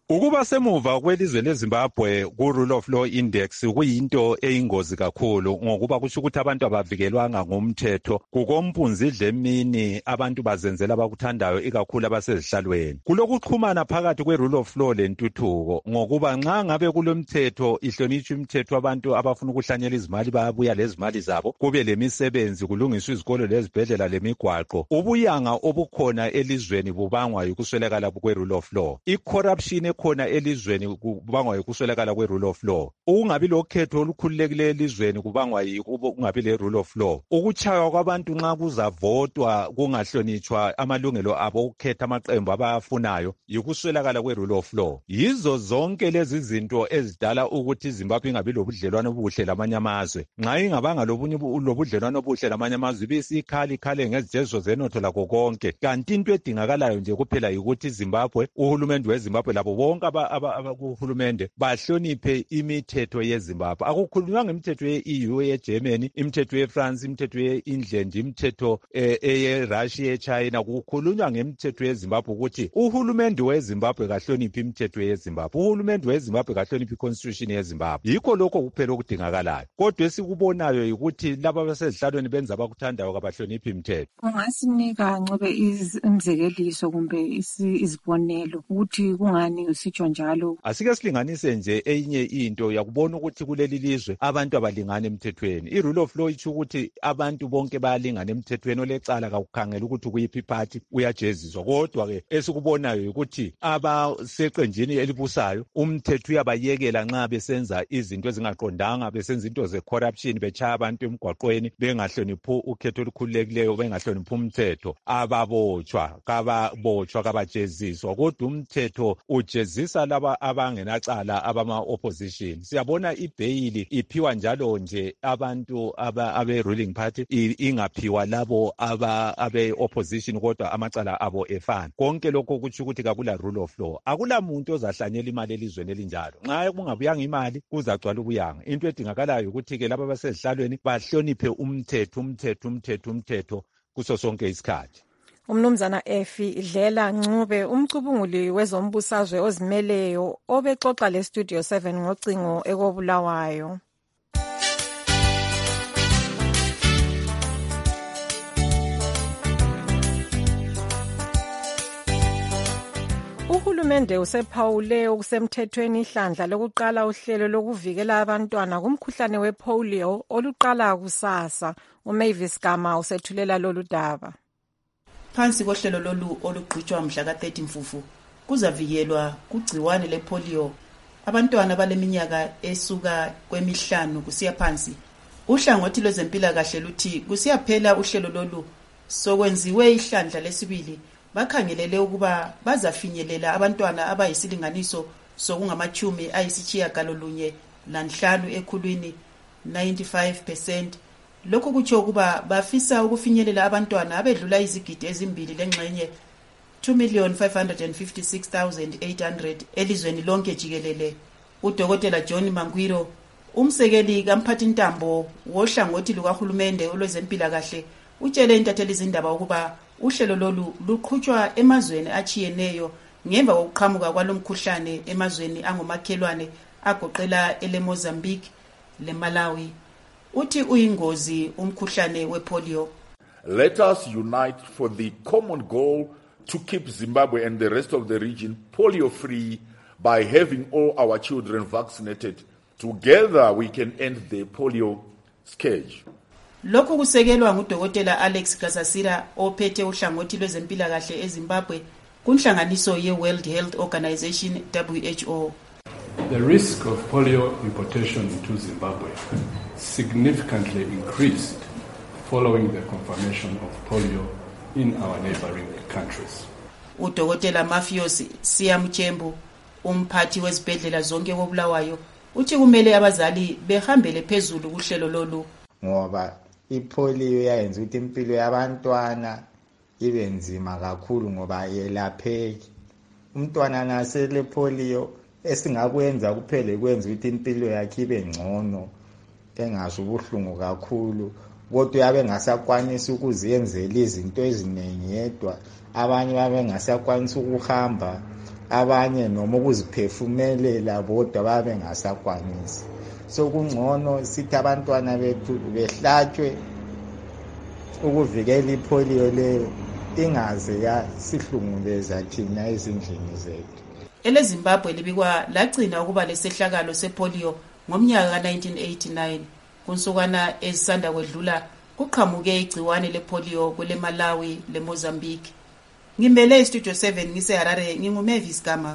Ukuba semuva kwelizwe leZimbabwe ku-Rule of Law Index kuyinto eyingozi kakhulu ngokuba kusho ukuthi abantu abavikelwanga ngumthetho kukompunzidle emini abantu bazenzela abakuthandayo ikakhulu abasezihlalweni. Kulokuxhumana phakathi kwe-Rule of Law lentuthuko ngokuba nxa ngabe kulomthetho ihlonitshwe imithetho abantu abafuna ukuhlanyela izimali bayabuya lezimali zabo kube lemisebenzi kulungiswa izikolo lezibhedlela lemigwaqo. Ubuyanga obukhona elizweni bubangwa yikuswelakala kwe-Rule of Law. I-corruption khona elizweni kubangwa yikuswelakala kwe-rule of law. Ukungabi lokhetho olukhululekileyo elizweni kubangwa yikungabi le-rule of law. Ukuchaywa kwabantu nxa kuzavotwa kungahlonitshwa amalungelo abo ukukhetha amaqembu abayafunayo yikuswelakala kwe-rule of law. Yizo zonke lezi zinto ezidala ukuthi iZimbabwe ingabi lobudlelwano obuhle lamanye amazwe. Nxa ingabanga lobudlelwano obuhle lamanye amazwe ibisikhali khale ngezijezo zenotho lakho konke. Kanti into edingakalayo nje kuphela yikuthi iZimbabwe, uhulumende weZimbabwe labo bonke abakuhulumende bahloniphe imithetho yeZimbabwe. Akukhulunywa ngemithetho ye-E U, ye-Germany, imithetho ye-France, imithetho ye-England, imithetho ye-Russia, ye-China. Kukhulunywa ngemithetho yeZimbabwe ukuthi uhulumende weZimbabwe kahloniphe imithetho yeZimbabwe. Uhulumende weZimbabwe kahloniphe i-constitution yeZimbabwe. Yikho lokho kuphela okudingakalayo. Kodwa esikubonayo yikuthi laba abasezihlalweni benza abakuthandayo kabahloniphe imithetho. Ungasinika Ncube imzekeliso kumbe izibonelo ukuthi kungani usitsho njalo? Asike silinganise nje enye into yakubona ukuthi kuleli lizwe abantu abalingana emthethweni. I-rule of law itsho ukuthi abantu bonke bayalingana emthethweni, olecala kakukhangela ukuthi kuyiphi iphathi uyajeziswa. Kodwa ke esikubonayo ukuthi abaseqenjini elibusayo umthetho uyabayekela nxa besenza izinto ezingaqondanga, besenza into ze-corruption, bechaya abantu emgwaqweni, bengahloniphi ukhetho olukhululekileyo, bengahloniphi umthetho, ababotshwa, kababotshwa, kabajeziswa. Kodwa umthetho ujezisa laba abangenacala abama-opposition. Siyabona ibheyili iphiwa njalo nje abantu abe-ruling party, ingaphiwa labo abe-opposition kodwa amacala abo efana. Konke lokho kutsho ukuthi kakula rule of law. Akula muntu ozahlanyela imali elizweni elinjalo. Nxa kungabuyanga imali kuzacwala ubuyanga. Into edingakalayo ukuthi-ke laba abasezihlalweni bahloniphe umthetho, umthetho, umthetho, umthetho kuso sonke isikhathi. Umnumzana Efi Dlela Ncube, umcubunguli wezombusazwe ozimeleyo obexoxa le Studio seven ngocingo ekobulawayo. Uhulumende usephawule okusemthethweni ihlandla lokuqala uhlelo lokuvikela abantwana kumkhuhlane wepolio oluqala kusasa. uMavis Gama usethulela lolu daba. Phansi kohlelo lolu olugqitshwa mhla ka thirty Mfufu kuzavikelwa kugciwane lepolio abantwana baleminyaka esuka kwemihlanu kusiya phansi. Uhlangothi lwezempilakahle luthi kusiyaphela uhlelo lolu sokwenziwe ihlandla lesibili bakhangelele ukuba bazafinyelela abantwana abayisilinganiso sokungamachumi ayisitshiyagalolunye lanhlanu ekhulwini ninety-five percent. Lokho kutsho ukuba bafisa ukufinyelela abantwana abedlula izigidi ezimbili lengxenye two million five hundred fifty-six thousand eight hundred elizweni lonke jikelele. Udokotela John Mangwiro, umsekeli kamphathintambo wohlangothi lukahulumende olwezempilakahle, utshele intatheli izindaba ukuba uhlelo lolu luqhutshwa emazweni achiyeneyo ngemva kokuqhamuka kwalomkhuhlane emazweni angomakhelwane agoqela ele Mozambique le Malawi. Uthi uyingozi umkhuhlane wepolio. Let us unite for the common goal to keep Zimbabwe and the rest of the region polio free by having all our children vaccinated. Together we can end the polio scourge. Lokho kusekelwa ngudokotela Alex Gasasira ophethe uhlangothi lwezempilakahle eZimbabwe kunhlanganiso ye-World Health Organization W H O. The risk of polio importation into Zimbabwe significantly increased following the confirmation of polio in our neighboring countries. Udokotela Mafios Siyamchembu, umphathi wezibhedlela zonke kobulawayo, uthi kumele abazali behambele phezulu kuhlelo lolu ngoba ipolio yayenza ukuthi impilo yabantwana ibe nzima kakhulu ngoba yelapheki. Umntwana nasele polio esingakwenza kuphele kwenza ukuthi impilo yakhe ibe ngcono engazi ubuhlungu kakhulu, kodwa yabe ngasakwanisa ukuziyenzela izinto eziningi yedwa. Abanye babe ngasakwanisa ukuhamba, abanye noma ukuziphefumelela bodwa babe ngasakwanisi. So kungcono sithi abantwana bethu behlatshwe ukuvikela ipolio leyo ingaze yasihlungubeza thina ezindlini zethu. EleZimbabwe libikwa lagcina ukuba lesehlakalo sepolio ngomnyaka ka nineteen eighty-nine. Kunsukwana ezisanda kwedlula kuqhamuke igciwane lepolio kwele Malawi le Mozambique. Ngimele istudio seven ngise Harare nginguMavis Gama.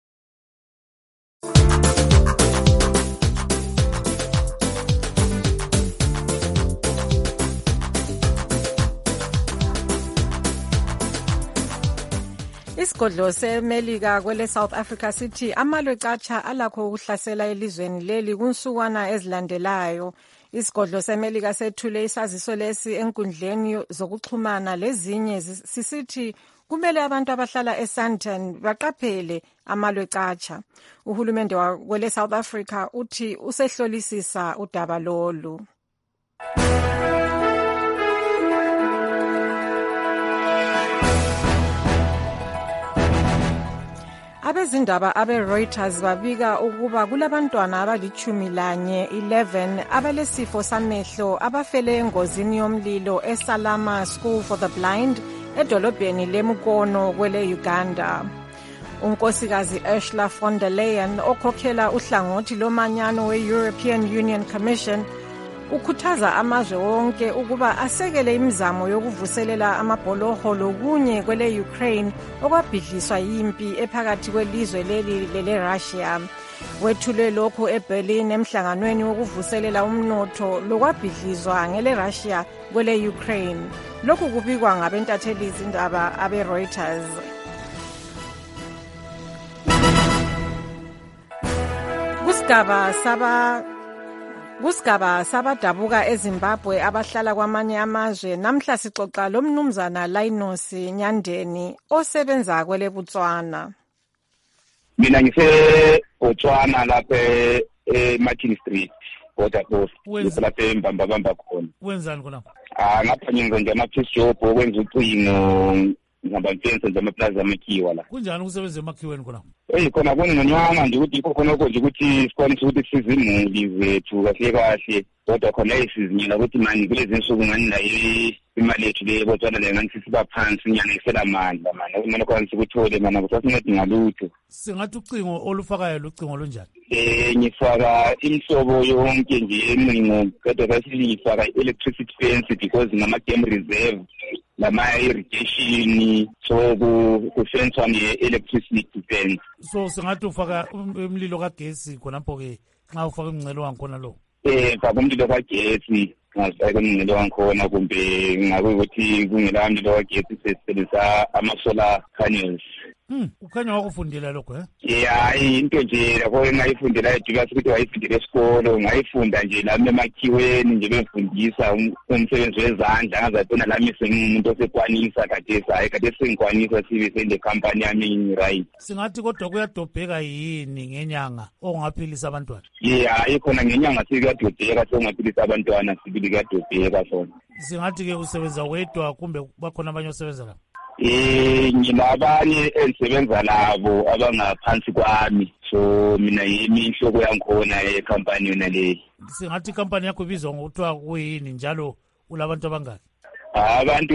Isigodlo seMelika kwele South Africa sithi amalwe catsha alakho ukuhlasela elizweni leli kunsukwana ezilandelayo. Isigodlo seMelika sethule isaziso lesi enkundleni zokuxhumana lezinye sisithi kumele abantu abahlala eSandton baqaphele amalwe catsha. Uhulumende kwele South Africa uthi usehlolisisa udaba lolu. Abezindaba abe-Reuters babika ukuba kulabantwana abalichumi lanye eleven abalesifo samehlo abafele engozini yomlilo eSalama School for the Blind edolobheni leMukono kwele Uganda. Unkosikazi Ursula von der Leyen okhokhela uhlangothi lomanyano we-European Union Commission ukhuthaza amazwe wonke ukuba asekele imizamo yokuvuselela amabholoho lokunye kwele Ukraine okwabhidliswa yimpi ephakathi kwelizwe leli lele Russia. Wethule lokhu eBerlin emhlanganweni wokuvuselela umnotho lokwabhidlizwa ngele Russia kwele Ukraine. Lokhu kubikwa ngabentatheli izindaba abe-Reuters. Kusigaba saba Kusigaba sabadabuka eZimbabwe abahlala kwamanye amazwe namhla sixoxa lo mnumzana Linus Nyandeni osebenza kwele Botswana. Mina ngise Botswana lapha eMartin Street border post lapha embamba bamba khona. Wenzani khona? Ah ngapha ngenza nje ama-piece job okwenza ucingo ngabamfense nje amaplaza amakhiwa la. Kunjani ukusebenza emakhiweni khona? Eh khona kunonyanga nje ukuthi khona konke nje ukuthi sikwanise ukuthi size imuli zethu kahle kahle kodwa khona isizinyela ukuthi manje kulezi insuku ngani la imali yethu le Botswana le ngani sisiba phansi inyanga isela amandla manje kumele kwanise ukuthole mana ukuthi asincede ngalutho. Singathi ucingo olufakayo lucingo lonjani? Eh ngifaka imhlobo yonke nje emingo kodwa kasifaka electricity fence because ngama game reserve lama irrigation so kufensa ne-electricity defense. So singathi ufaka umlilo kagesi khonapho ke nxa ufaka umngcelo wangikhona lo? Eh faka umlilo kagesi ngasifaka umngcelo wangikhona kumbe ngakuthi kungela umlilo kagesi sesebenzisa ama-solar panels. Hmm, ukhanya wakufundela lokho eh? Yeah, into nje lapho engayifundela edukasi ukuthi wayifundela esikolo, ngayifunda nje lami emakhiweni nje bemfundisa umsebenzi wezandla ngazabona lami sengumuntu osekwanisa kade sayi kade sengikwanisa sibe sende company yami right. Singathi kodwa kuyadobheka yini ngenyanga ongaphilisa abantwana? Yeah, ikhona ngenyanga sikuyadobheka songaphilisa abantwana sibili kuyadobheka sona. Singathi ke usebenza wedwa kumbe bakhona abanye osebenza la? Eh ngilabanye engisebenza labo abangaphansi kwami so mina yimi inhloko yangikhona ecompany yona le. Singathi company yakho ibizwa ngokuthiwa kuyini njalo ulabantu abangaki? Abantu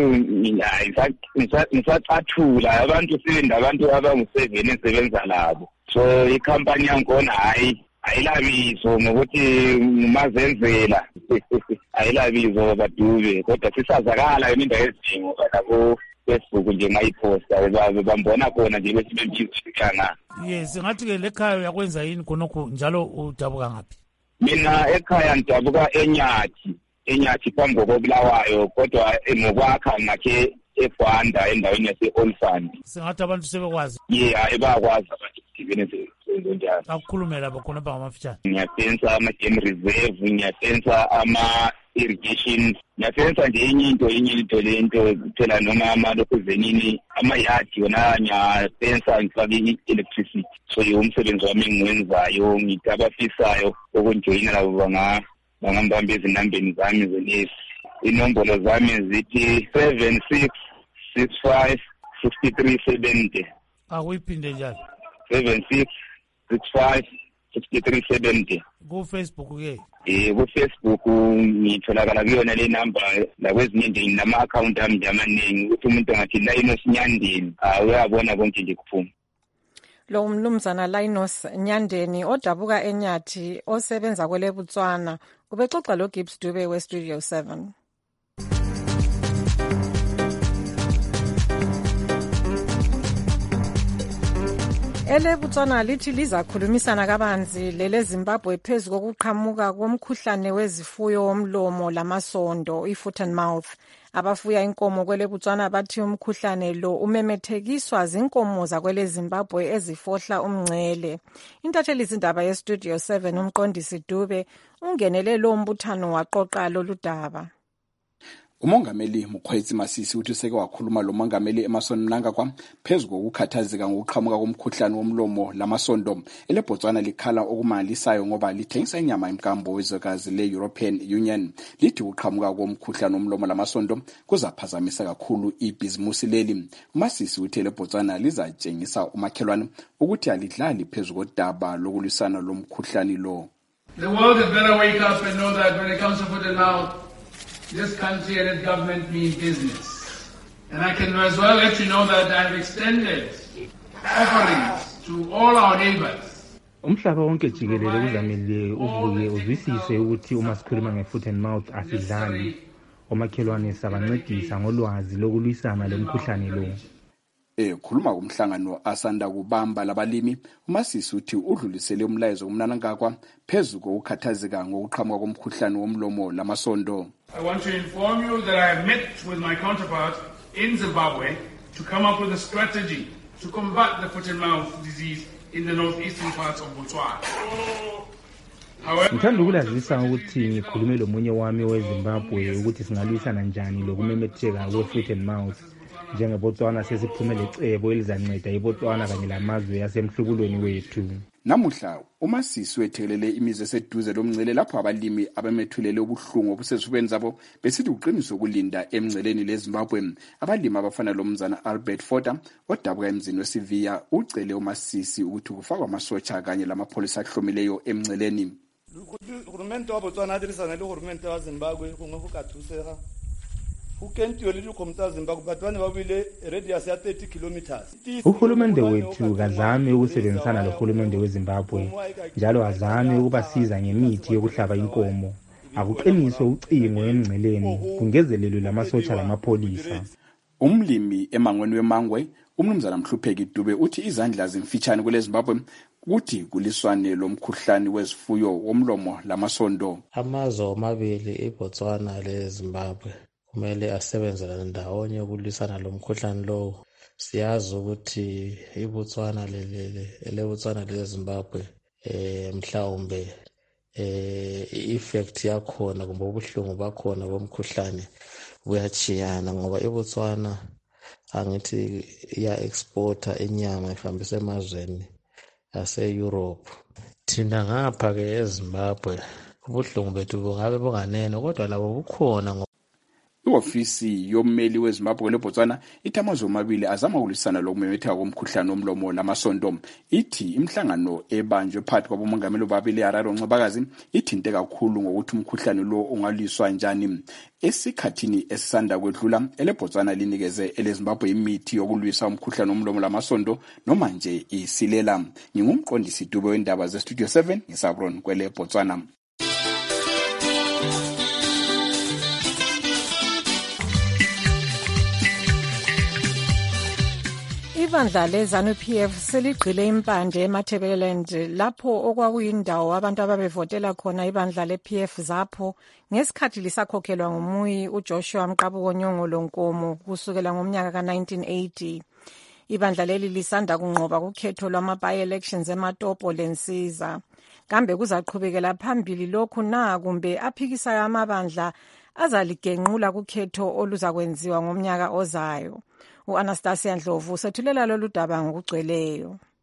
ngisacathula abantu silinda abantu abangu-seven engisebenza labo so icompany yangikhona hayi ayilabizo ngokuthi ngumazenzela ayilabizo badube kodwa sisazakala iminda yezingo balabo Facebook nje ngayiposta bambona khona nje bese bemjikana. Yes, ngathi ke lekhaya uyakwenza yini khonokho njalo udabuka ngapi? Mina ekhaya ngidabuka eNyathi, eNyathi phambi kokubulawayo kodwa ngokwakha ngakhe eFanda endaweni yase Olfand. Singathi abantu sebekwazi. Yeah, ebakwazi abantu ibene njalo. Akukhulume lapho khona bangamafitshane. Ngiyasenza ama-game reserve, ngiyasenza ama irrigation, ngiyasenza nje enye into enye into lento kuthela noma amalokhu zenini amayadi wona ngiyasenza ngifake i-electricity. So umsebenzi wami engiwenzayo ngithi abafisayo ukunjoyina labo banga bangambamba ezinambeni zami zenesi. Inombolo zami zithi seven six six five six three seven zero. Akuyiphinde njalo. seven six six five six three seventy. Ku-Facebook ke? Eh, ku-Facebook ngitholakala kuyona le number lakwezinye nje nginama-account ami nje amaningi ukuthi umuntu angathi Linus Nyandeni uyabona konke nje kuphuma. Lo mnumzana Linus Nyandeni odabuka eNyathi osebenza kwele Botswana ubexoxa lo Gibbs Dube we Studio seven. Ele Botswana lithi lizakhulumisana kabanzi lele Zimbabwe phezu kokuqhamuka komkhuhlane wezifuyo womlomo lamasondo i-foot and mouth. Abafuya inkomo kwele Botswana bathi umkhuhlane lo umemethekiswa zinkomo zakwele Zimbabwe ezifohla umngcele. Intatheli izindaba ye Studio seven umqondisi Dube ungenele lo mbuthano waqoqa lolu daba. Umongameli Mkhwetsi Masisi uthi seke wakhuluma lo mongameli Emmerson Mnangagwa phezu kokukhathazeka ngokuqhamuka komkhuhlane womlomo lamasondo. Ele Botswana likhala okumalisayo ngoba lithengisa inyama emkambo wezwekazi le-European Union. Lithi ukuqhamuka komkhuhlane womlomo lamasondo kuzaphazamisa kakhulu ibhizimusi leli. Masisi uthi ele Botswana lizatshengisa umakhelwane ukuthi alidlali phezu kodaba lokulwisana lomkhuhlane lo. The world had better wake up and know that when it comes to foot and mouth, this country and its government mean business. And I can as well let you know that I've extended offerings to all our neighbors. Umhlaba wonke jikelele kuzamele uvuke uzwisise ukuthi uma sikhuluma nge-foot and mouth asidlali. Omakhelwane sabancedisa ngolwazi lokulwisana lomkhuhlane lo. Eh khuluma kumhlangano asanda kubamba labalimi, uMasisi uthi udlulisele umlayezo kumnanangakwa phezu kokukhathazeka ngokuqhamuka komkhuhlane womlomo lamasondo. I want to inform you that I have met with my counterpart in Zimbabwe to come up with a strategy to combat the foot and mouth disease in the northeastern parts of Botswana. Ngithanda ukulazisa ukuthi ngikhulume lomunye wami weZimbabwe ukuthi singalwisana njani lokumemetheka kwe-foot and mouth. NjengeBotswana sesiphumele icebo elizanceda iBotswana kanye lamazwe yasemhlubulweni wethu. Namuhla uMasisi wethelele imizi eseduze lomngcele lapho abalimi abamethulele ubuhlungu obusezifubeni zabo besithi uqiniso ukulinda emngceleni leZimbabwe. Abalimi abafana lomzana Albert Fota odabuka emzini weSivia ucele uMasisi ukuthi kufakwe amasotsha kanye lamapholisa ahlomileyo emngceleni. Uhulumende wa Botswana adirisana le uhulumende wa Zimbabwe kungwe kukathuseka. Uhulumende wethu kazame ukusebenzisana lohulumende weZimbabwe njalo azame ukubasiza ngemithi yokuhlaba inkomo. Akuqiniswe ucingo emngceleni kungezelelwe lamasotsha lamapholisa. Umlimi emangweni wemangwe umnumzana Mhlupheki Dube uthi izandla zimfitshane kule Zimbabwe kuthi kuliswane lomkhuhlane wezifuyo womlomo lamasondo. Amazwe amabili iBotswana leZimbabwe kumele asebenzelane ndawonye ukulwisana lomkhuhlane lo. Siyazi ukuthi iBotswana lelele eleBotswana leZimbabwe eh mhlawumbe eh effect yakhona kumbe ubuhlungu bakhona bomkhuhlane buyachiyana ngoba iBotswana angithi iya exporta inyama ihambisa emazweni ase Europe. Thina ngapha ke eZimbabwe ubuhlungu bethu bungabe bunganene kodwa labo bukhona. Iofisi yommeli weZimbabwe leBotswana ithi amazwe amabili azama ukulwisana lokumemetheka komkhuhlane womlomo lamasondo. Ithi imhlangano ebanjwe phakathi kwabomongameli babili eHarare Ncebakazi ithinte kakhulu ngokuthi umkhuhlane lo ungaliswa njani. Esikhathini esisanda kwedlula eleBotswana linikeze eleZimbabwe imithi yokulwisa umkhuhlane womlomo lamasondo noma nje isilela. Ngingumqondisi Dube wendaba ze Studio seven ngisabron kwele Botswana. Ibandla leZANU-P F seligqile impande eMatabeleland lapho okwakuyindawo abantu ababevotela khona ibandla le-P F zapho ngesikhathi lisakhokhelwa ngumuyi uJoshua Mqabuko Nyongolo Nkomo kusukela ngomnyaka ka nineteen eighty. Ibandla leli lisanda kunqoba kukhetho lwama-by-elections eMatopo leNsiza. Kambe kuzaqhubekela phambili lokhu na kumbe aphikisayo amabandla azaligenqula kukhetho oluzakwenziwa ngomnyaka ozayo? U-Anastasia Ndlovu sethulela lolu daba ngokugcweleyo.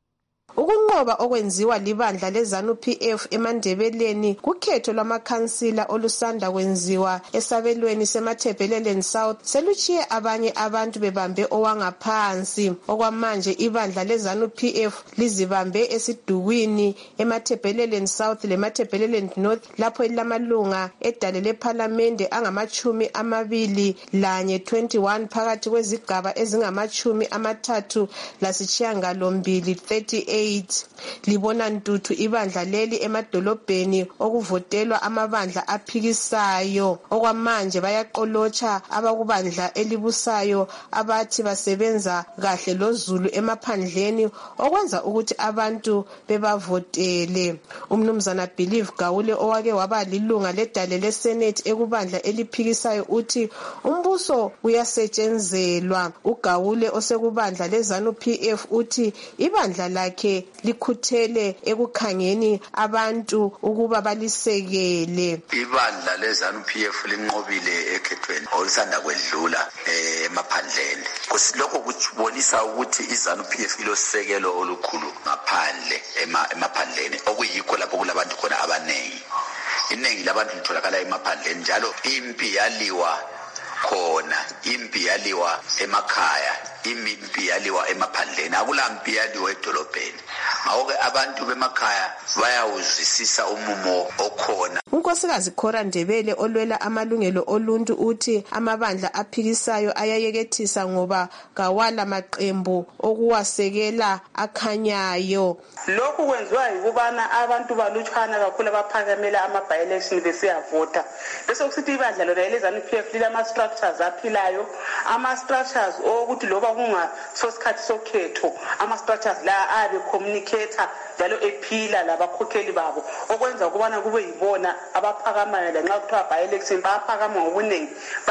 Ukunqoba okwenziwa libandla leZANU-P F eMandebeleni kukhetho lwamakhansila olusanda kwenziwa esabelweni seMatabeleland South seluchiye abanye abantu bebambe owangaphansi. Okwamanje ibandla leZANU-P F lizibambe esidukwini eMatabeleland South leMatabeleland North lapho lilamalunga edale lephalamende angamachumi amabili lanye twenty-one phakathi kwezigaba ezingamachumi amathathu lasitshiyangalombili thirty-eight. Libona ntuthu ibandla leli emadolobheni okuvotelwa amabandla aphikisayo. Okwamanje bayaqolotsha abakubandla elibusayo abathi basebenza kahle loZulu emaphandleni okwenza ukuthi abantu bebavotele. Umnumzana Believe Gawule owake waba lilunga ledale leSenate ekubandla eliphikisayo uthi umbuso uyasetshenzelwa. Ugawule osekubandla leZANU-P F uthi ibandla lakhe likhuthele ekukhangeni abantu ukuba balisekele. Ibandla leZANU-P F linqobile ekhethweni olusanda kwedlula emaphandleni. Lokho kubonisa ukuthi iZANU-P F ilosisekelo olukhulu ngaphandle emaphandleni okuyikho lapho kulabantu khona abanengi. Iningi labantu litholakala emaphandleni njalo impi yaliwa khona, impi yaliwa emakhaya, impi yaliwa emaphandleni, akulampi yaliwa edolobheni. Ngakho abantu bemakhaya bayawuzwisisa umumo okhona. Unkosikazi Khora Ndebele olwela amalungelo oluntu uthi amabandla aphikisayo ayayekethisa ngoba kawala maqembu okuwasekela akhanyayo. Lokhu kwenziwa yikubana abantu balutshwana kakhulu abaphakamela ama-by-election besiyavota. Bese kusithi ibandla lona leZANU-P F lilama-structures aphilayo, ama-structures okuthi loba kungasosikhathi sokhetho, ama-structures la abe communicator njalo ephila labakhokheli babo okwenza ukubana kube yibona abaphakamayo lanxa kuthiwa by-election bayaphakama ngobuningi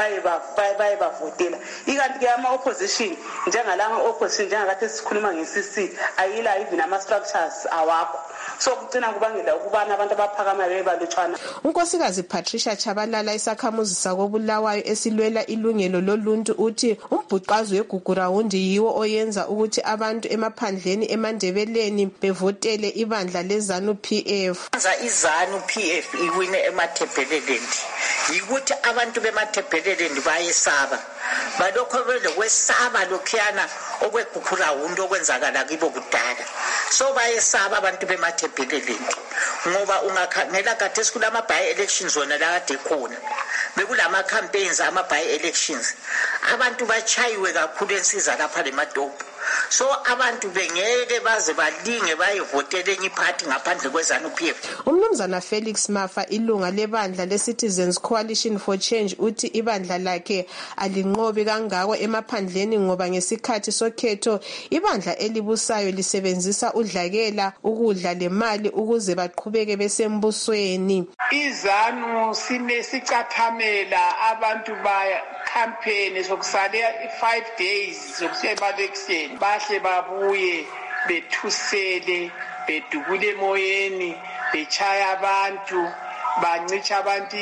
baye bavotela. Ikanti-ke ama-opposition njengalama opposition njengakade sikhuluma nge-C C ayila even ama-structures awakho. So kugcina kubangela ukubana abantu abaphakamayo bebalutshwana. Unkosikazi Patricia Chabalala isakhamuzi sakobulawayo esilwela ilungelo loluntu uthi umbhuqazi weGugurawundi yiwo oyenza ukuthi abantu emaphandleni eMandebeleni bevotele ibandla leZANU-P F. iZANU-P F iwine eMatabeleland yikuthi abantu bematabeleland bayesaba balokho belokwesaba lokhuyana okweGugurawundi okwenzakala kibo kudala. So bayesaba abantu bematabeleland ngoba ungakhangela kade sikulama by-elections wona la kade khona bekulama campaigns ama by-elections abantu bachayiwe kakhulu ensiza lapha lemadolobha. So abantu bengeke baze balinge bayevotele enye iphathi ngaphandle kweZANU-P F. Umnumzana Felix Mafa ilunga lebandla leCitizens Coalition for Change uthi ibandla lakhe alinqobi kangako emaphandleni ngoba ngesikhathi sokhetho ibandla elibusayo lisebenzisa udlakela ukudla lemali ukuze baqhubeke besembusweni. iZANU sine sicathamela abantu baya campaign sokusale five days sokusiya ema-election bahle babuye bethusele bedubule emoyeni bechaya abantu bancicha abantu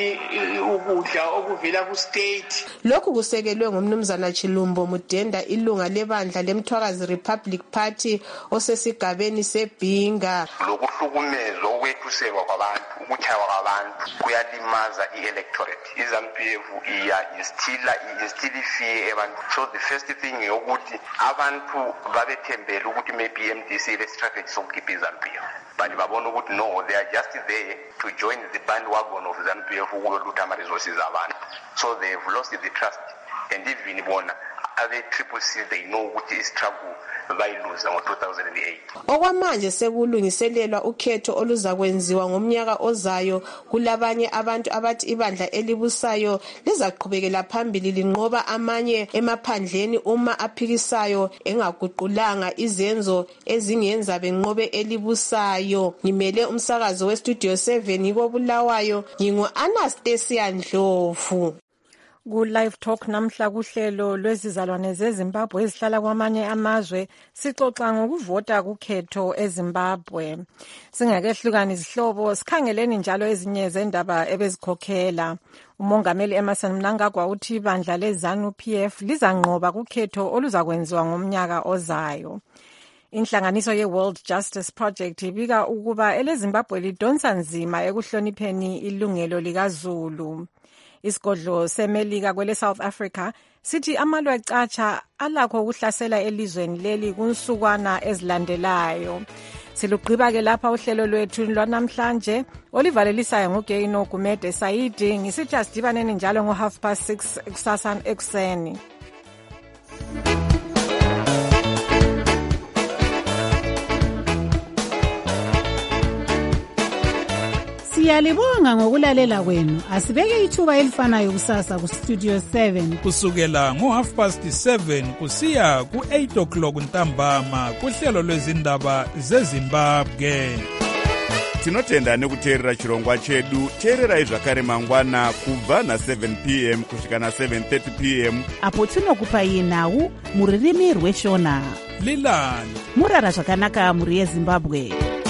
ukudla okuvela ku state. Lokhu kusekelwe ngumnumzana Chilumbo Mudenda ilunga lebandla leMthwakazi Republic Party osesigabeni seBhinga. Lokuhlukumezwa ukwethuselwa kwabantu ukuchaywa kwabantu kuyalimaza i-electorate. iZANU-P F iya instilla instilla fear abantu. So the first thing yokuthi abantu babethembele ukuthi maybe M D C le strategy sokukhipha iZANU-P F. But babona ukuthi no, they are just there to join the bandwagon of ZANU-P F ukulutha ama-resources abantu. So they have lost the trust. And even bona abe-Triple C they know ukuthi i-struggle bayiluza ngo-two thousand eight. Okwamanje sekulungiselelwa ukhetho oluzakwenziwa ngomnyaka ozayo kulabanye abantu abathi ibandla elibusayo lizaqhubekela phambili linqoba amanye emaphandleni uma aphikisayo engaguqulanga izenzo ezingenza benqobe elibusayo. Ngimele umsakazo weStudio seven ikobulawayo ngingu-Anastasia Ndlovu. Ku-Live Talk namhla kuhlelo lwezizalwane zeZimbabwe ezihlala kwamanye amazwe sixoxa ngokuvota kukhetho eZimbabwe. Singakehlukani izihlobo sikhangeleni njalo ezinye zendaba ebezikhokhela. Umongameli Emmerson Mnangagwa uthi ibandla leZANU-P F lizanqoba kukhetho oluzakwenziwa ngomnyaka ozayo. Inhlanganiso ye-World Justice Project ibika ukuba eleZimbabwe lidonsa nzima ekuhlonipheni ilungelo likaZulu. Isigodlo semelika kwele South Africa sithi amalwa catsha alakho ukuhlasela elizweni leli kunsukwana ezilandelayo. Silugqiba ke lapha uhlelo lwethu lwanamhlanje olivalelisayo nguGeino Gumede Saidi ngisithi asidibaneni njalo ngo half past six kusasa ekuseni. Siyalibonga ngokulalela kwenu. Asibeke ithuba elifanayo kusasa ku Studio seven kusukela ngo half past seven kusiya ku eight o'clock ntambama kuhlelo lwezindaba zeZimbabwe. Tinotenda nekuteerera chirongwa chedu. Teererai zvakare mangwana kubva na seven p m kusvika na seven thirty p m apo tinokupai nhau muririmi rweshona. Lilani murara zvakanaka muri yeZimbabwe.